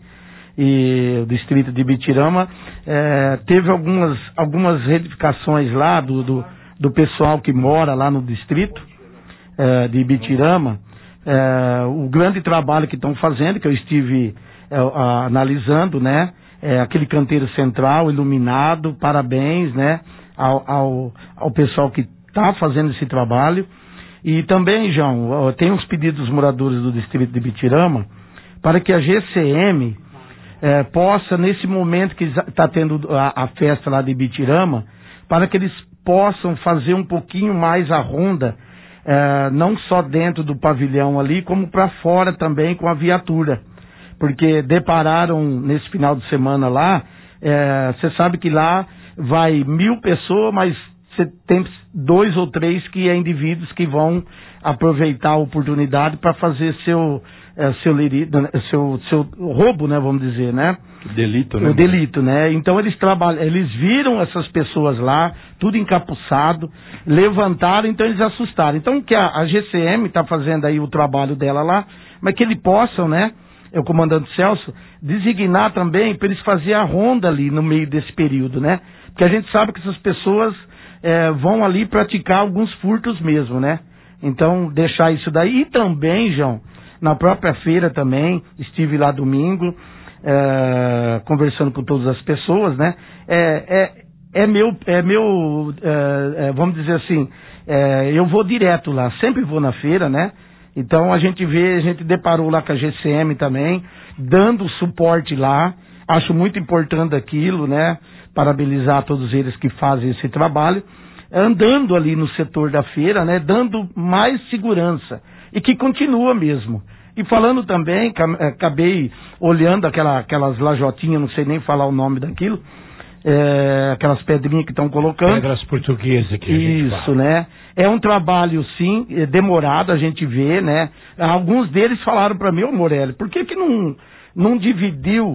E o distrito de Ibitirama é, teve algumas, algumas retificações lá do, do, do pessoal que mora lá no distrito é, de Ibitirama. É, o grande trabalho que estão fazendo, que eu estive é, a, analisando, né? É, aquele canteiro central iluminado, parabéns, né, ao, ao, ao pessoal que está fazendo esse trabalho. E também, João, tem uns pedidos dos moradores do distrito de Ibitirama para que a G C M é, possa, nesse momento que está tendo a, a festa lá de Ibitirama, para que eles possam fazer um pouquinho mais a ronda, é, não só dentro do pavilhão ali, como para fora também com a viatura. porque depararam nesse final de semana lá, você é, sabe que lá vai mil pessoas, mas você tem dois ou três que é indivíduos que vão aproveitar a oportunidade para fazer seu, é, seu, seu, seu roubo, né, vamos dizer, né? Delito, né? O delito, né? Então eles trabalham, eles viram essas pessoas lá, tudo encapuçado, levantaram, então eles assustaram. Então que a, a G C M está fazendo aí o trabalho dela lá, mas que eles possam, né? O comandante Celso, designar também para eles fazerem a ronda ali no meio desse período, né? Porque a gente sabe que essas pessoas é, vão ali praticar alguns furtos mesmo, né? Então, deixar isso daí. E também, João, na própria feira também, estive lá domingo, é, conversando com todas as pessoas, né? É, é, é meu, é meu é, é, vamos dizer assim, é, eu vou direto lá, sempre vou na feira, né? Então a gente vê, a gente deparou lá com a G C M também, dando suporte lá, acho muito importante aquilo, né? Parabenizar todos eles que fazem esse trabalho, andando ali no setor da feira, né? Dando mais segurança, e que continua mesmo. E falando também, acabei olhando aquela, aquelas lajotinhas, não sei nem falar o nome daquilo, é, aquelas pedrinhas que estão colocando. Pedras portuguesas aqui. Isso, né? É um trabalho, sim, demorado, a gente vê, né? Alguns deles falaram para mim, ô Morelli, por que que não, não dividiu,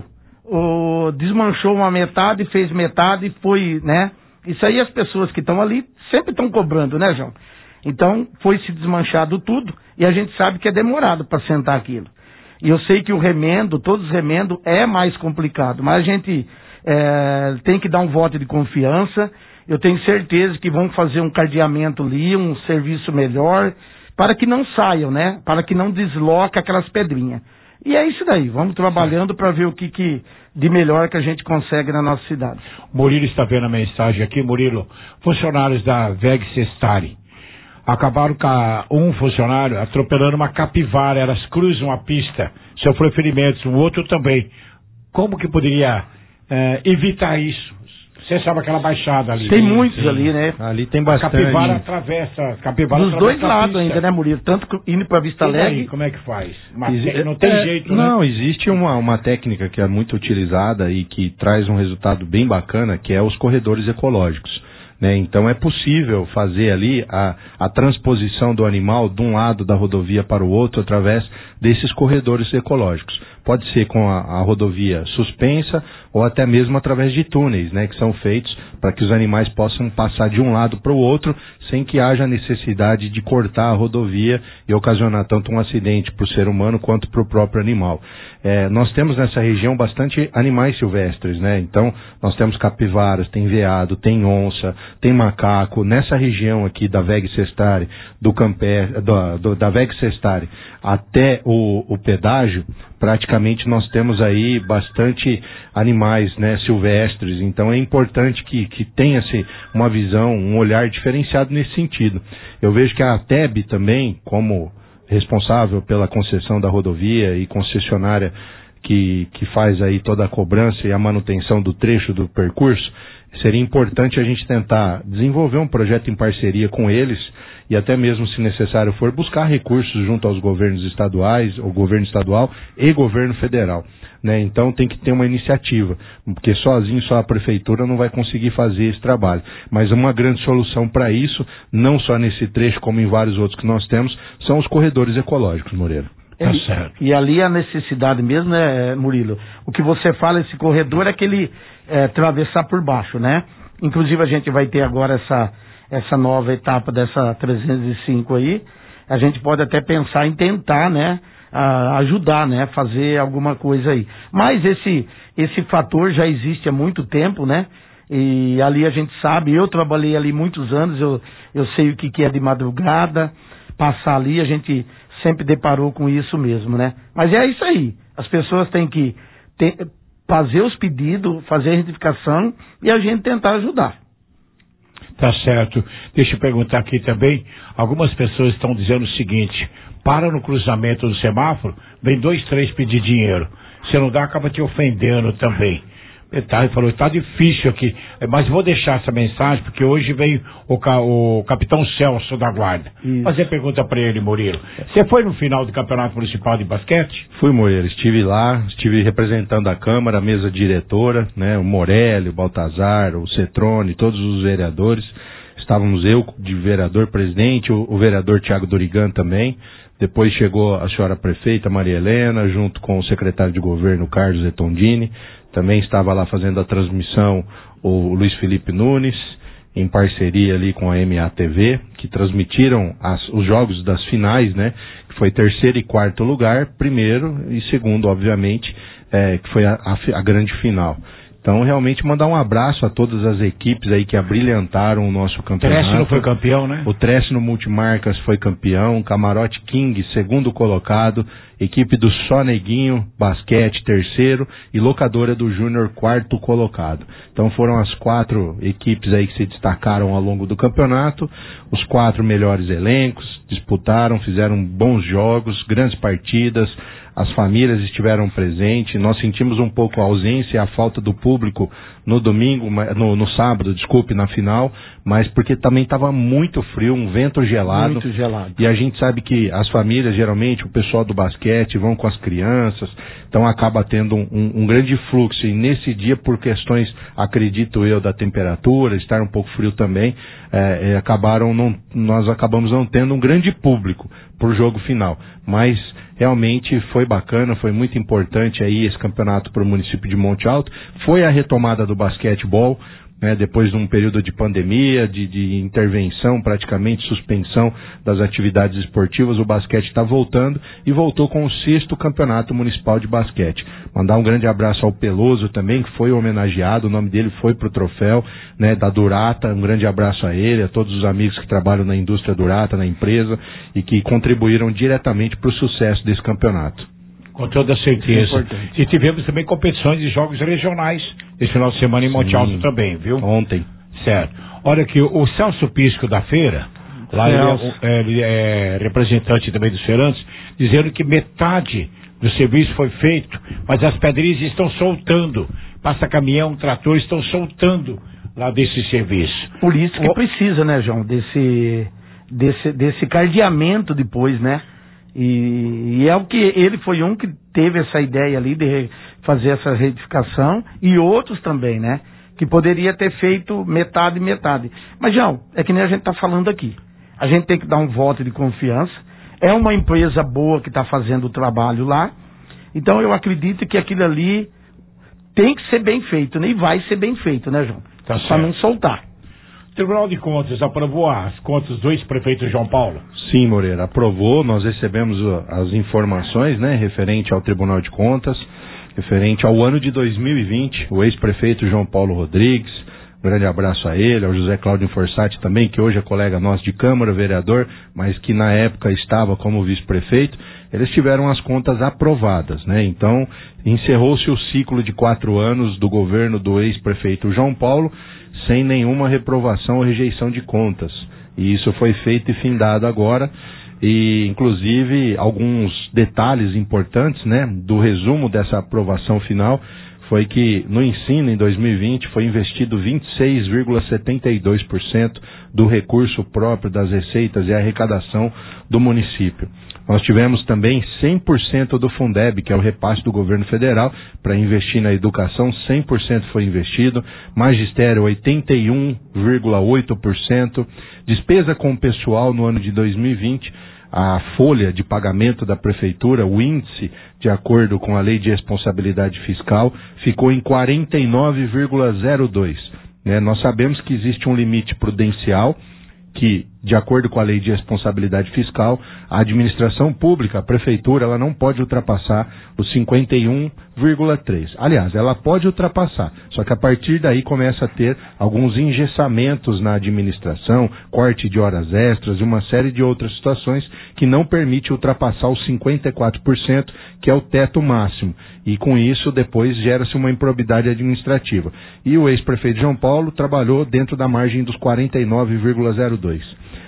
ou desmanchou uma metade, fez metade e foi, né? Isso aí as pessoas que estão ali sempre estão cobrando, né, João? Então, foi se desmanchado tudo e a gente sabe que é demorado para sentar aquilo. E eu sei que o remendo, todos os remendos, é mais complicado, mas a gente é, tem que dar um voto de confiança. Eu tenho certeza que vão fazer um cardeamento ali, um serviço melhor, para que não saiam, né? Para que não desloque aquelas pedrinhas. E é isso daí, vamos trabalhando para ver o que, que de melhor que a gente consegue na nossa cidade. Murilo está vendo a mensagem aqui. Murilo, funcionários da V E G Sestari acabaram com um funcionário atropelando uma capivara, elas cruzam a pista, sofreu ferimentos, o outro também. Como que poderia é, evitar isso? Você sabe aquela baixada ali? Tem muitos sim. ali, né? Ali tem bastante. A capivara atravessa. A capivara Dos atravessa dois lados ainda, né, Murilo? Tanto indo para Vista Alegre. Como é que faz? Mas Exi... não tem é, jeito, Não, né? existe uma, uma técnica que é muito utilizada e que traz um resultado bem bacana, que é os corredores ecológicos. Né? Então é possível fazer ali a, a transposição do animal de um lado da rodovia para o outro através desses corredores ecológicos. Pode ser com a, a rodovia suspensa ou até mesmo através de túneis, né, que são feitos para que os animais possam passar de um lado para o outro sem que haja necessidade de cortar a rodovia e ocasionar tanto um acidente para o ser humano quanto para o próprio animal. É, nós temos nessa região bastante animais silvestres, né? Então nós temos capivaras, tem veado, tem onça, tem macaco. Nessa região aqui da V E G Sestari, do Campé, do, do, da V E G Sestari até o, o pedágio, praticamente nós temos aí bastante animais, né, silvestres. Então é importante que, que tenha-se uma visão, um olhar diferenciado nesse sentido. Eu vejo que a T E B também, como responsável pela concessão da rodovia e concessionária que, que faz aí toda a cobrança e a manutenção do trecho do percurso, seria importante a gente tentar desenvolver um projeto em parceria com eles e até mesmo, se necessário for, buscar recursos junto aos governos estaduais, o governo estadual e governo federal. Né? Então tem que ter uma iniciativa, porque sozinho só a prefeitura não vai conseguir fazer esse trabalho. Mas uma grande solução para isso, não só nesse trecho como em vários outros que nós temos, são os corredores ecológicos, Moreira. Tá certo. E ali a necessidade mesmo, né, Murilo? O que você fala, esse corredor é aquele é, atravessar por baixo, né? Inclusive a gente vai ter agora essa, essa nova etapa dessa trezentos e cinco aí. A gente pode até pensar em tentar, né? A ajudar, né? Fazer alguma coisa aí. Mas esse, esse fator já existe há muito tempo, né? E ali a gente sabe, eu trabalhei ali muitos anos, eu, eu sei o que, que é de madrugada, passar ali, a gente sempre deparou com isso mesmo, né? Mas é isso aí, as pessoas têm que ter, fazer os pedidos, fazer a identificação e a gente tentar ajudar. Tá certo. Deixa eu perguntar aqui também, algumas pessoas estão dizendo o seguinte: para no cruzamento do semáforo, vem dois, três pedir dinheiro. Se não dá, acaba te ofendendo também. Ele falou, está difícil aqui, mas vou deixar essa mensagem, porque hoje veio o, ca, o capitão Celso da Guarda. Isso. Fazer pergunta para ele, Murilo. Você foi no final do Campeonato Municipal de Basquete? Fui, Moreira, estive lá, estive representando a Câmara, a mesa diretora, né, o Morelli, o Baltazar, o Cetrone, todos os vereadores. Estávamos eu de vereador presidente, o, o vereador Tiago Dorigan também. Depois chegou a senhora prefeita Maria Helena, junto com o secretário de governo Carlos Etondini. Também estava lá fazendo a transmissão o Luiz Felipe Nunes, em parceria ali com a M A T V, que transmitiram as, os jogos das finais, né? Que foi terceiro e quarto lugar, primeiro e segundo, obviamente, é, que foi a, a, a grande final. Então, realmente, mandar um abraço a todas as equipes aí que abrilhantaram o nosso campeonato. O Trécino foi campeão, né? O Trécino Multimarcas foi campeão, Camarote King, segundo colocado, equipe do Só Neguinho, basquete, terceiro, e Locadora do Júnior, quarto colocado. Então, foram as quatro equipes aí que se destacaram ao longo do campeonato, os quatro melhores elencos, disputaram, fizeram bons jogos, grandes partidas. As famílias estiveram presentes, nós sentimos um pouco a ausência e a falta do público no domingo, no, no sábado, desculpe, na final, mas porque também estava muito frio, um vento gelado. Muito gelado. E a gente sabe que as famílias, geralmente, o pessoal do basquete vão com as crianças, então acaba tendo um, um, um grande fluxo. E nesse dia, por questões, acredito eu, da temperatura, estar um pouco frio também, é, é, acabaram não, nós acabamos não tendo um grande público para o jogo final. Mas realmente foi bacana, foi muito importante aí esse campeonato para o município de Monte Alto. Foi a retomada do basquetebol, né, depois de um período de pandemia, de, de intervenção, praticamente suspensão das atividades esportivas. O basquete está voltando e voltou com o sexto campeonato municipal de basquete. Mandar um grande abraço ao Peloso também, que foi homenageado, o nome dele foi pro troféu, né, da Durata. Um grande abraço a ele, a todos os amigos que trabalham na indústria Durata, na empresa, e que contribuíram diretamente para o sucesso desse campeonato. Com toda certeza. É e tivemos também competições de jogos regionais esse final de semana em Monte Alto também, viu? Ontem. Certo. Olha aqui, o Celso Pisco da feira, lá ele é, ele é representante também dos feirantes, dizendo que metade do serviço foi feito, mas as pedrinhas estão soltando. Passa caminhão, trator, estão soltando lá desse serviço. Por isso que o... precisa, né, João, desse, desse, desse cardeamento depois, né? E, e é o que ele foi um que teve essa ideia ali de fazer essa retificação, e outros também, né? Que poderia ter feito metade e metade. Mas, João, é que nem a gente está falando aqui. A gente tem que dar um voto de confiança. É uma empresa boa que está fazendo o trabalho lá. Então, eu acredito que aquilo ali tem que ser bem feito, né? E vai ser bem feito, né, João? Tá Para não soltar. O Tribunal de Contas aprovou as contas do ex-prefeito João Paulo? Sim, Moreira, aprovou. Nós recebemos as informações, né, referente ao Tribunal de Contas, referente ao ano de dois mil e vinte, o ex-prefeito João Paulo Rodrigues. Um grande abraço a ele, ao José Cláudio Forsatti também, que hoje é colega nosso de Câmara, vereador, mas que na época estava como vice-prefeito. Eles tiveram as contas aprovadas, né? Então, encerrou-se o ciclo de quatro anos do governo do ex-prefeito João Paulo, sem nenhuma reprovação ou rejeição de contas. E isso foi feito e findado agora. E, inclusive, alguns detalhes importantes, né, do resumo dessa aprovação final foi que no ensino em dois mil e vinte foi investido vinte e seis vírgula setenta e dois por cento do recurso próprio das receitas e arrecadação do município. Nós tivemos também cem por cento do Fundeb, que é o repasse do governo federal, para investir na educação, cem por cento foi investido, magistério oitenta e um vírgula oito por cento, despesa com o pessoal no ano de dois mil e vinte, a folha de pagamento da prefeitura, o índice, de acordo com a lei de responsabilidade fiscal, ficou em quarenta e nove vírgula zero dois. Né? Nós sabemos que existe um limite prudencial, que, de acordo com a lei de responsabilidade fiscal, a administração pública, a prefeitura, ela não pode ultrapassar os cinquenta e um vírgula três. Aliás, ela pode ultrapassar, só que a partir daí começa a ter alguns engessamentos na administração, corte de horas extras e uma série de outras situações que não permite ultrapassar os cinquenta e quatro por cento, que é o teto máximo. E com isso, depois, gera-se uma improbidade administrativa. E o ex-prefeito João Paulo trabalhou dentro da margem dos quarenta e nove vírgula zero dois.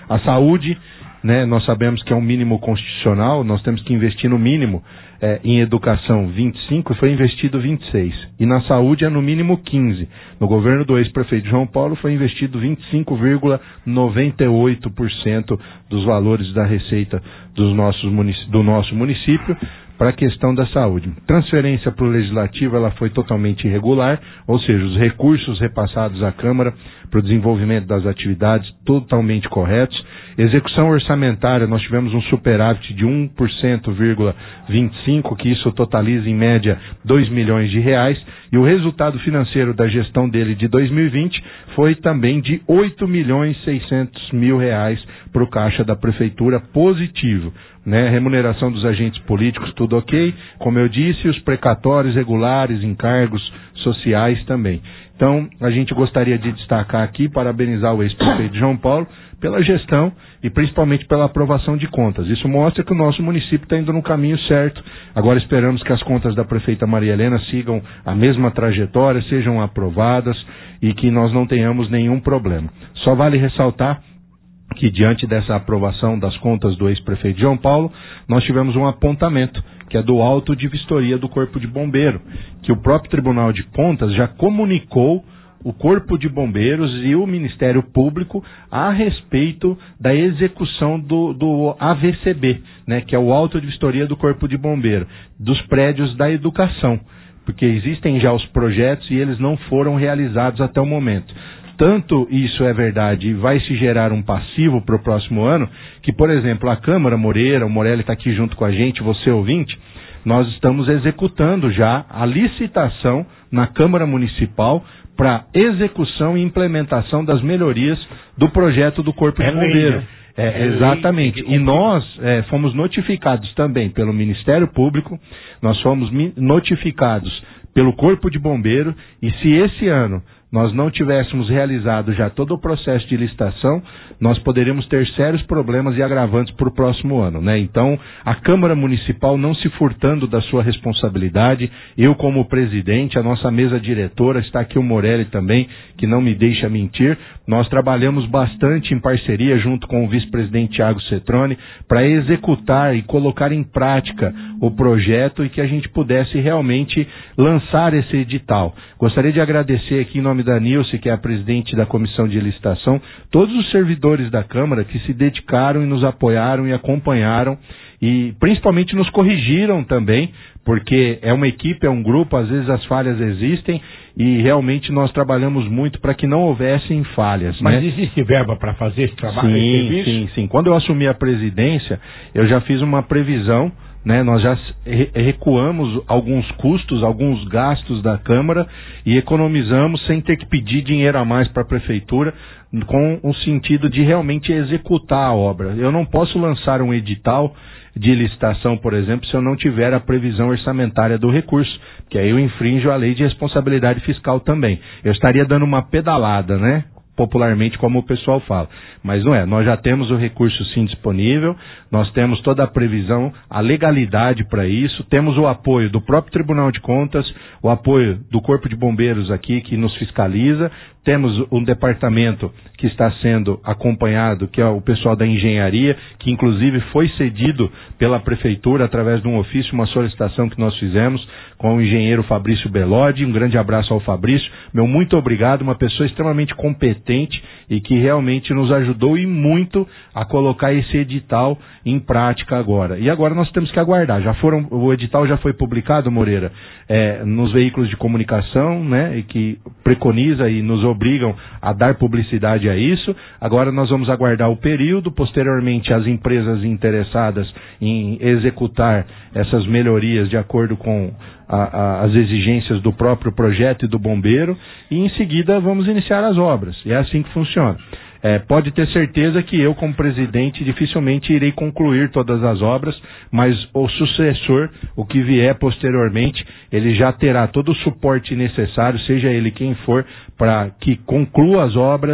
A saúde, né, nós sabemos que é um mínimo constitucional, nós temos que investir no mínimo é, em educação vinte e cinco, foi investido vinte e seis. E na saúde é no mínimo quinze. No governo do ex-prefeito João Paulo foi investido vinte e cinco vírgula noventa e oito por cento dos valores da receita dos nossos munic- do nosso município para a questão da saúde. Transferência para o Legislativo, ela foi totalmente irregular, ou seja, os recursos repassados à Câmara para o desenvolvimento das atividades totalmente corretos. Execução orçamentária, nós tivemos um superávit de um por cento vírgula vinte e cinco, que isso totaliza em média dois milhões de reais, e o resultado financeiro da gestão dele de dois mil e vinte foi também de oito milhões e seiscentos mil reais para o caixa da Prefeitura, positivo. Né, remuneração dos agentes políticos, tudo ok. Como eu disse, os precatórios regulares, encargos sociais também. Então, a gente gostaria de destacar aqui, parabenizar o ex-prefeito João Paulo pela gestão e principalmente pela aprovação de contas. Isso mostra que o nosso município está indo no caminho certo. Agora esperamos que as contas da prefeita Maria Helena sigam a mesma trajetória, sejam aprovadas e que nós não tenhamos nenhum problema. Só vale ressaltar que diante dessa aprovação das contas do ex-prefeito João Paulo, nós tivemos um apontamento, que é do auto de vistoria do Corpo de Bombeiro, que o próprio Tribunal de Contas já comunicou o Corpo de Bombeiros e o Ministério Público a respeito da execução do, do A V C B, né, que é o auto de vistoria do Corpo de Bombeiro, dos prédios da educação, porque existem já os projetos e eles não foram realizados até o momento. Tanto isso é verdade e vai se gerar um passivo para o próximo ano, que, por exemplo, a Câmara Moreira, o Morelli está aqui junto com a gente, você ouvinte, nós estamos executando já a licitação na Câmara Municipal para execução e implementação das melhorias do projeto do Corpo de Bombeiro. É, exatamente. E nós é, fomos notificados também pelo Ministério Público, nós fomos notificados pelo Corpo de Bombeiro, e se esse ano nós não tivéssemos realizado já todo o processo de licitação, nós poderíamos ter sérios problemas e agravantes para o próximo ano, né? Então, a Câmara Municipal não se furtando da sua responsabilidade, eu como presidente, a nossa mesa diretora, está aqui o Morelli também, que não me deixa mentir, nós trabalhamos bastante em parceria junto com o vice-presidente Thiago Cetrone para executar e colocar em prática o projeto e que a gente pudesse realmente lançar esse edital. Gostaria de agradecer aqui em nome da Nilce, que é a presidente da comissão de licitação, todos os servidores da Câmara que se dedicaram e nos apoiaram e acompanharam e principalmente nos corrigiram também, porque é uma equipe, é um grupo, às vezes as falhas existem e realmente nós trabalhamos muito para que não houvessem falhas. Mas né? existe verba para fazer esse trabalho? Sim, sim, sim. Quando eu assumi a presidência, eu já fiz uma previsão, né, nós já recuamos alguns custos, alguns gastos da Câmara e economizamos sem ter que pedir dinheiro a mais para a Prefeitura, com o sentido de realmente executar a obra. Eu não posso lançar um edital de licitação, por exemplo, se eu não tiver a previsão orçamentária do recurso, que aí eu infrinjo a lei de responsabilidade fiscal também. Eu estaria dando uma pedalada, né? Popularmente, como o pessoal fala. Mas não é, nós já temos o recurso sim disponível, nós temos toda a previsão, a legalidade para isso, temos o apoio do próprio Tribunal de Contas, o apoio do Corpo de Bombeiros aqui, que nos fiscaliza, temos um departamento que está sendo acompanhado, que é o pessoal da engenharia, que inclusive foi cedido pela Prefeitura através de um ofício, uma solicitação que nós fizemos com o engenheiro Fabrício Belodi. Um grande abraço ao Fabrício, meu muito obrigado, uma pessoa extremamente competente e que realmente nos ajudou e muito a colocar esse edital em prática agora. E agora nós temos que aguardar. Já foram, o edital já foi publicado, Moreira, é, nos veículos de comunicação, né, e que preconiza e nos obrigam a dar publicidade a isso. Agora nós vamos aguardar o período, posteriormente as empresas interessadas em executar essas melhorias de acordo com a, a, as exigências do próprio projeto e do bombeiro, e em seguida vamos iniciar as obras. E é assim que funciona. É, pode ter certeza que eu, como presidente, dificilmente irei concluir todas as obras, mas o sucessor, o que vier posteriormente, ele já terá todo o suporte necessário, seja ele quem for, para que conclua as obras,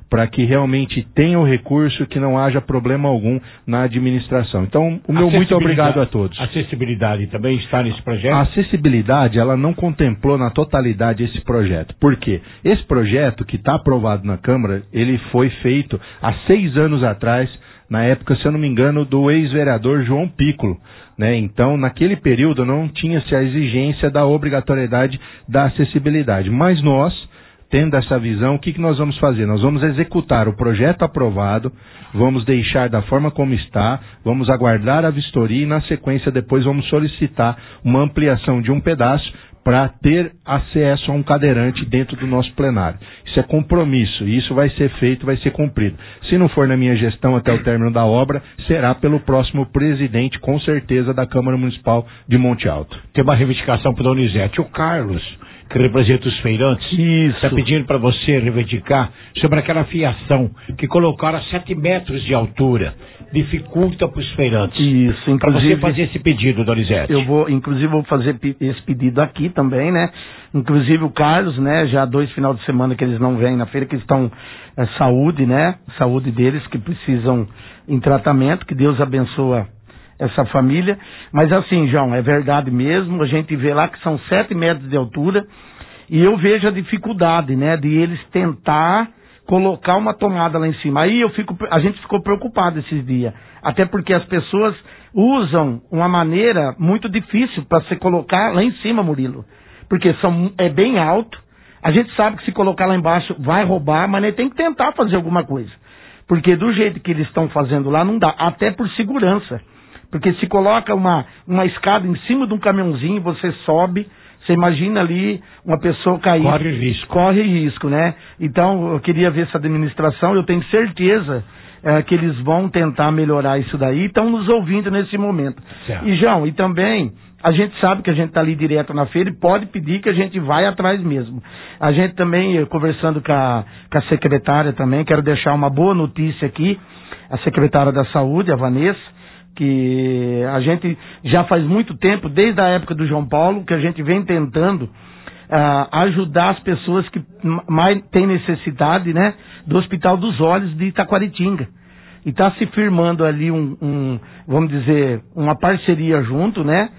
para que realmente tenha o recurso, que não haja problema algum na administração. Então, o meu muito obrigado a todos. A acessibilidade também está nesse projeto? A acessibilidade, ela não contemplou na totalidade esse projeto. Por quê? Esse projeto que está aprovado na Câmara, ele foi feito há seis anos atrás, na época, se eu não me engano, do ex-vereador João Piccolo, né? Então, naquele período não tinha-se a exigência da obrigatoriedade da acessibilidade. Mas nós, tendo essa visão, o que, que nós vamos fazer? Nós vamos executar o projeto aprovado, vamos deixar da forma como está, vamos aguardar a vistoria e, na sequência, depois vamos solicitar uma ampliação de um pedaço para ter acesso a um cadeirante dentro do nosso plenário. Isso é compromisso, e isso vai ser feito, vai ser cumprido. Se não for na minha gestão até o término da obra, será pelo próximo presidente, com certeza, da Câmara Municipal de Monte Alto. Tem uma reivindicação para o Donizete. O Carlos, que representa os feirantes, está pedindo para você reivindicar sobre aquela fiação que colocaram a sete metros de altura. Dificulta para os feirantes. Isso, inclusive. Para você fazer esse pedido, Donizete. Eu vou, inclusive, vou fazer esse pedido aqui também, né? Inclusive o Carlos, né? Já há dois final de semana que eles não vêm na feira, que estão é, saúde, né? Saúde deles, que precisam em tratamento, que Deus abençoa essa família. Mas assim, João, é verdade mesmo, a gente vê lá que são sete metros de altura, e eu vejo a dificuldade, né? De eles tentar colocar uma tomada lá em cima. Aí eu fico, a gente ficou preocupado esses dias, até porque as pessoas usam uma maneira muito difícil para se colocar lá em cima, Murilo, porque são, é bem alto, a gente sabe que se colocar lá embaixo vai roubar, mas nem tem que tentar fazer alguma coisa, porque do jeito que eles estão fazendo lá não dá, até por segurança, porque se coloca uma, uma escada em cima de um caminhãozinho, você sobe, você imagina ali uma pessoa cair. Corre risco. Corre risco, né? Então, eu queria ver essa administração, eu tenho certeza é, que eles vão tentar melhorar isso daí, estão nos ouvindo nesse momento. Certo. E, João, e também, a gente sabe que a gente está ali direto na feira e pode pedir que a gente vai atrás mesmo. A gente também, conversando com a, com a secretária também, quero deixar uma boa notícia aqui, a secretária da Saúde, a Vanessa, que a gente já faz muito tempo, desde a época do João Paulo, que a gente vem tentando uh, ajudar as pessoas que mais têm necessidade, né, do Hospital dos Olhos de Itaquaritinga. E está se firmando ali um, um, vamos dizer, uma parceria junto, né,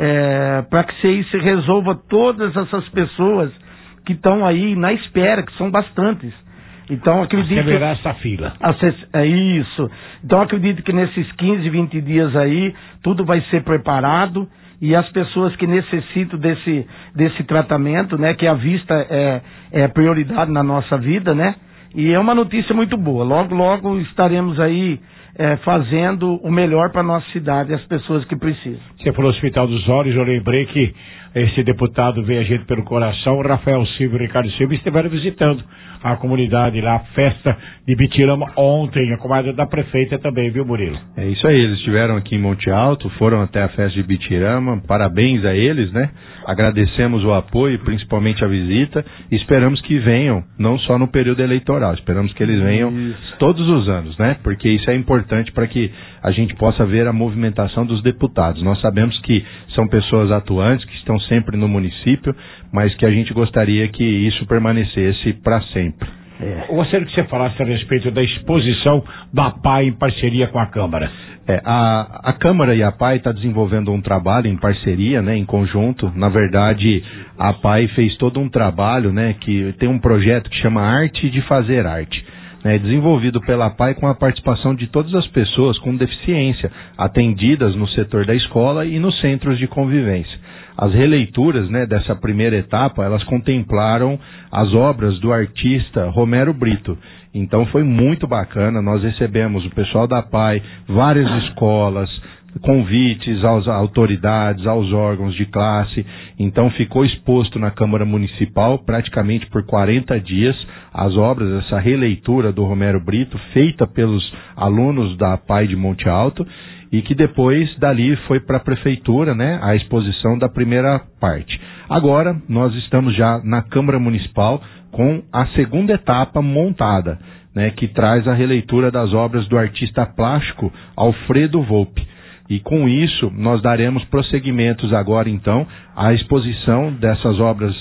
é, para que se, se resolva todas essas pessoas que estão aí na espera, que são bastantes. Então, acredito que essa fila. É isso. Então, acredito que nesses quinze, vinte dias aí, tudo vai ser preparado e as pessoas que necessitam desse, desse tratamento, né, que a vista é, é prioridade na nossa vida, né, e é uma notícia muito boa. Logo, logo estaremos aí é, fazendo o melhor para a nossa cidade e as pessoas que precisam. Você falou Hospital dos Olhos, eu lembrei que esse deputado veio a gente pelo coração, Rafael Silva e Ricardo Silva, estiveram visitando a comunidade lá, a festa de Bitirama ontem, a comadre da prefeita também, viu, Murilo? É isso aí, eles estiveram aqui em Monte Alto, foram até a festa de Bitirama, parabéns a eles, né? Agradecemos o apoio, principalmente a visita, e esperamos que venham, não só no período eleitoral, esperamos que eles venham isso. todos os anos, né? Porque isso é importante para que a gente possa ver a movimentação dos deputados. Nós sabemos que são pessoas atuantes, que estão sempre no município, mas que a gente gostaria que isso permanecesse para sempre. É. Eu gostaria que você falasse a respeito da exposição da P A I em parceria com a Câmara. É, a, a Câmara e a P A I estão desenvolvendo um trabalho em parceria, né, em conjunto. Na verdade, a P A I fez todo um trabalho, né, que tem um projeto que chama Arte de Fazer Arte, né, desenvolvido pela P A I com a participação de todas as pessoas com deficiência, atendidas no setor da escola e nos centros de convivência. As releituras, né, dessa primeira etapa, elas contemplaram as obras do artista Romero Brito. Então foi muito bacana, nós recebemos o pessoal da P A I, várias escolas, convites às autoridades, aos órgãos de classe. Então ficou exposto na Câmara Municipal praticamente por quarenta dias as obras, essa releitura do Romero Brito, feita pelos alunos da P A I de Monte Alto, e que depois dali foi para a prefeitura, né, a exposição da primeira parte. Agora nós estamos já na Câmara Municipal com a segunda etapa montada, né, que traz a releitura das obras do artista plástico Alfredo Volpe. E com isso nós daremos prosseguimentos agora então à exposição dessas obras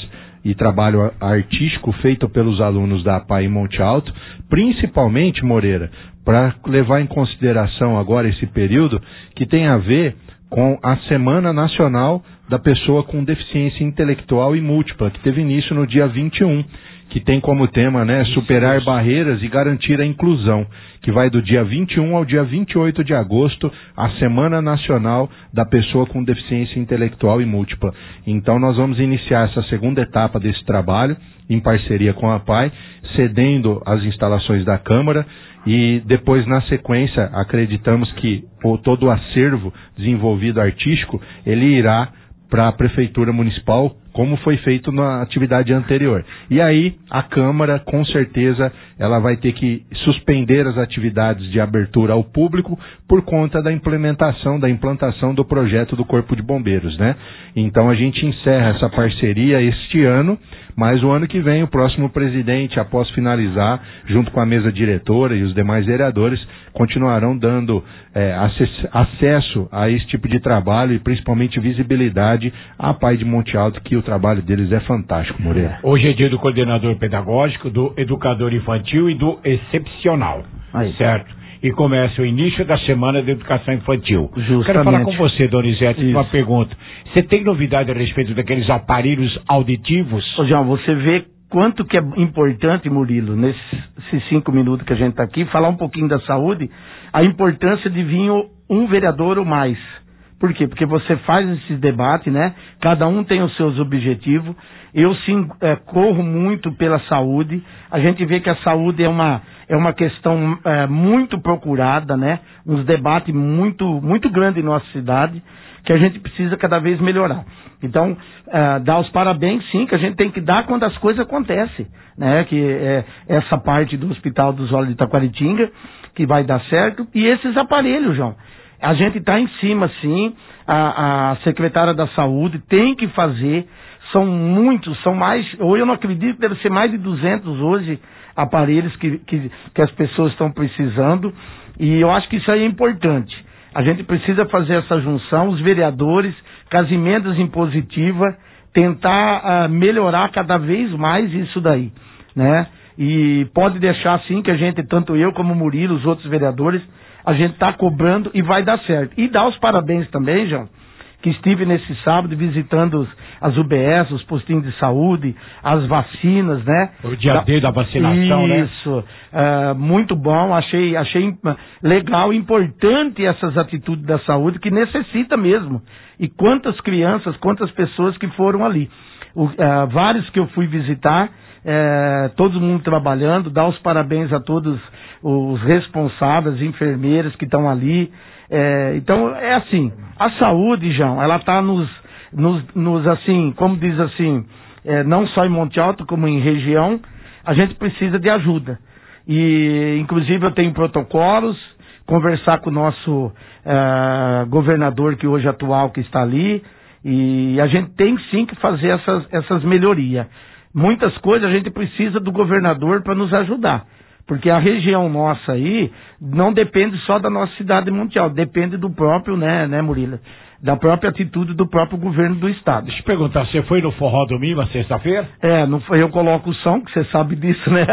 e trabalho artístico feito pelos alunos da A P A I em Monte Alto, principalmente, Moreira, para levar em consideração agora esse período que tem a ver com a Semana Nacional da Pessoa com Deficiência Intelectual e Múltipla, que teve início no dia vinte e um, que tem como tema, né, superar barreiras e garantir a inclusão, que vai do dia vinte e um ao dia vinte e oito de agosto, a Semana Nacional da Pessoa com Deficiência Intelectual e Múltipla. Então nós vamos iniciar essa segunda etapa desse trabalho, em parceria com a A P A I, cedendo as instalações da Câmara, e depois, na sequência, acreditamos que o, todo o acervo desenvolvido artístico, ele irá para a Prefeitura Municipal, como foi feito na atividade anterior. E aí, a Câmara, com certeza, ela vai ter que suspender as atividades de abertura ao público por conta da implementação, da implantação do projeto do Corpo de Bombeiros, né? Então, a gente encerra essa parceria este ano, mas o ano que vem, o próximo presidente, após finalizar, junto com a mesa diretora e os demais vereadores, continuarão dando é, acesso a esse tipo de trabalho e principalmente visibilidade à A P A I de Monte Alto, que o trabalho deles é fantástico, Moreira. Hoje é dia do coordenador pedagógico, do educador infantil e do excepcional, aí, certo? E começa o início da Semana de Educação Infantil. Justamente. Quero falar com você, Donizete, uma pergunta. Você tem novidade a respeito daqueles aparelhos auditivos? Ô, João, você vê quanto que é importante, Murilo, nesses cinco minutos que a gente está aqui, falar um pouquinho da saúde, a importância de vir um vereador ou mais. Por quê? Porque você faz esses debates, né? Cada um tem os seus objetivos. Eu sim é, corro muito pela saúde. A gente vê que a saúde é uma, é uma questão é, muito procurada, né? Uns debates muito, muito grandes em nossa cidade, que a gente precisa cada vez melhorar. Então, é, dar os parabéns, sim, que a gente tem que dar quando as coisas acontecem, né? Que é essa parte do Hospital dos Olhos de Taquaritinga, que vai dar certo. E esses aparelhos, João. A gente está em cima, sim, a, a secretária da Saúde tem que fazer, são muitos, são mais, ou eu não acredito, deve ser mais de duzentos hoje aparelhos que, que, que as pessoas estão precisando, e eu acho que isso aí é importante. A gente precisa fazer essa junção, os vereadores, com as emendas impositivas, tentar uh, melhorar cada vez mais isso daí, né? E pode deixar, sim, que a gente, tanto eu como o Murilo, os outros vereadores, a gente está cobrando e vai dar certo. E dar os parabéns também, João, que estive nesse sábado visitando os, as U B S, os postinhos de saúde, as vacinas, né? O dia D da vacinação, né? Isso, uh, muito bom, achei, achei legal, importante essas atitudes da saúde que necessita mesmo. E quantas crianças, quantas pessoas que foram ali. O, uh, vários que eu fui visitar, É, todo mundo trabalhando, dar os parabéns a todos os responsáveis, enfermeiras que estão ali. É, então, é assim, a saúde, João, ela está nos, nos, nos, assim, como diz assim, é, não só em Monte Alto, como em região, a gente precisa de ajuda. E, inclusive, eu tenho protocolos, conversar com o nosso é, governador, que hoje é atual, que está ali, e a gente tem sim que fazer essas, essas melhorias. Muitas coisas a gente precisa do governador para nos ajudar, porque a região nossa aí não depende só da nossa cidade de Monte Alto, depende do próprio, né, né, Murilo, da própria atitude do próprio governo do estado. Deixa eu perguntar, você foi no Forró do Mima sexta-feira? É, não foi, eu coloco o som, que você sabe disso, né?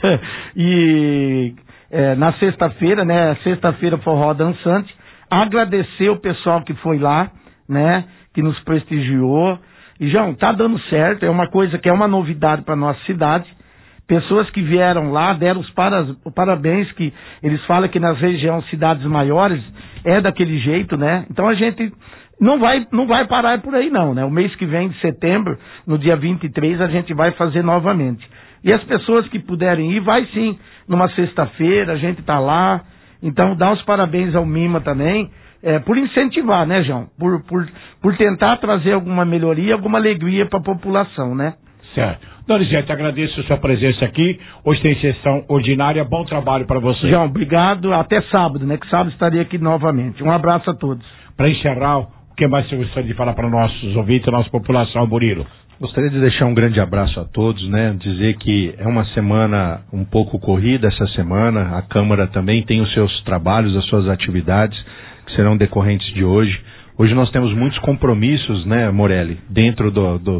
E é, na sexta-feira, né, sexta-feira Forró Dançante, agradecer o pessoal que foi lá, né, que nos prestigiou. E, João, tá dando certo, é uma coisa que é uma novidade para nossa cidade. Pessoas que vieram lá, deram os para, parabéns, que eles falam que nas regiões, cidades maiores, é daquele jeito, né? Então a gente não vai, não vai parar por aí não, né? O mês que vem, de setembro, no dia vinte e três, a gente vai fazer novamente. E as pessoas que puderem ir, vai sim, numa sexta-feira, a gente tá lá. Então dá os parabéns ao Mima também. É, por incentivar, né, João? Por, por, por tentar trazer alguma melhoria, alguma alegria para a população, né? Certo. Donizete, agradeço a sua presença aqui. Hoje tem sessão ordinária. Bom trabalho para você. João, obrigado. Até sábado, né? Que sábado estarei aqui novamente. Um abraço a todos. Para encerrar, o que mais você gostaria de falar para nossos ouvintes, nossa população, Murilo? Gostaria de deixar um grande abraço a todos, né? Dizer que é uma semana um pouco corrida essa semana. A Câmara também tem os seus trabalhos, as suas atividades, que serão decorrentes de hoje. Hoje nós temos muitos compromissos, né, Morelli, dentro do, do,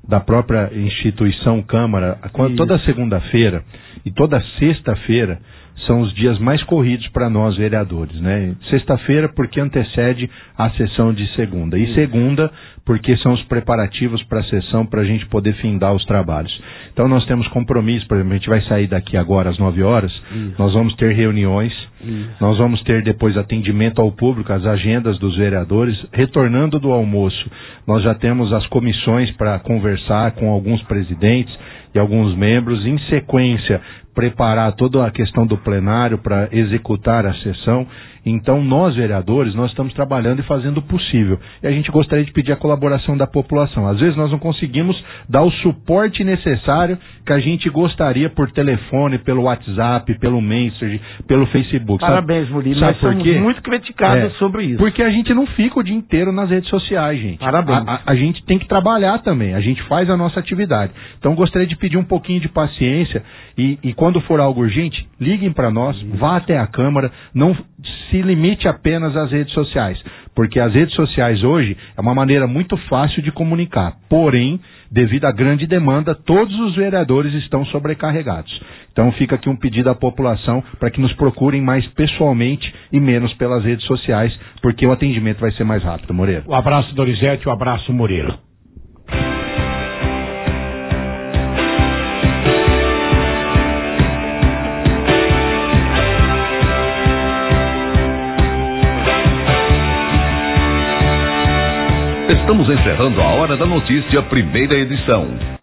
da própria instituição Câmara, quando, toda segunda-feira e toda sexta-feira são os dias mais corridos para nós vereadores, né? Sexta-feira porque antecede a sessão de segunda, e segunda porque são os preparativos para a sessão para a gente poder findar os trabalhos. Então nós temos compromisso, por exemplo, a gente vai sair daqui agora às nove horas, Isso. nós vamos ter reuniões, Isso. nós vamos ter depois atendimento ao público, as agendas dos vereadores, retornando do almoço, nós já temos as comissões para conversar com alguns presidentes e alguns membros, em sequência preparar toda a questão do plenário para executar a sessão. Então nós vereadores, nós estamos trabalhando e fazendo o possível, e a gente gostaria de pedir a colaboração da população. Às vezes nós não conseguimos dar o suporte necessário que a gente gostaria por telefone, pelo WhatsApp, pelo Messenger, pelo Facebook. Parabéns, Murilo, nós somos muito criticados é, sobre isso. Porque a gente não fica o dia inteiro nas redes sociais, gente. Parabéns. A, a, a gente tem que trabalhar também, a gente faz a nossa atividade. Então gostaria de pedir um pouquinho de paciência e, e quando for algo urgente, liguem para nós, vá até a Câmara, não se limite apenas às redes sociais, porque as redes sociais hoje é uma maneira muito fácil de comunicar, porém, devido à grande demanda, todos os vereadores estão sobrecarregados. Então fica aqui um pedido à população para que nos procurem mais pessoalmente e menos pelas redes sociais, porque o atendimento vai ser mais rápido, Moreira. Um abraço, Dorizete, um abraço, Murilo. Estamos encerrando a Hora da Notícia, primeira edição.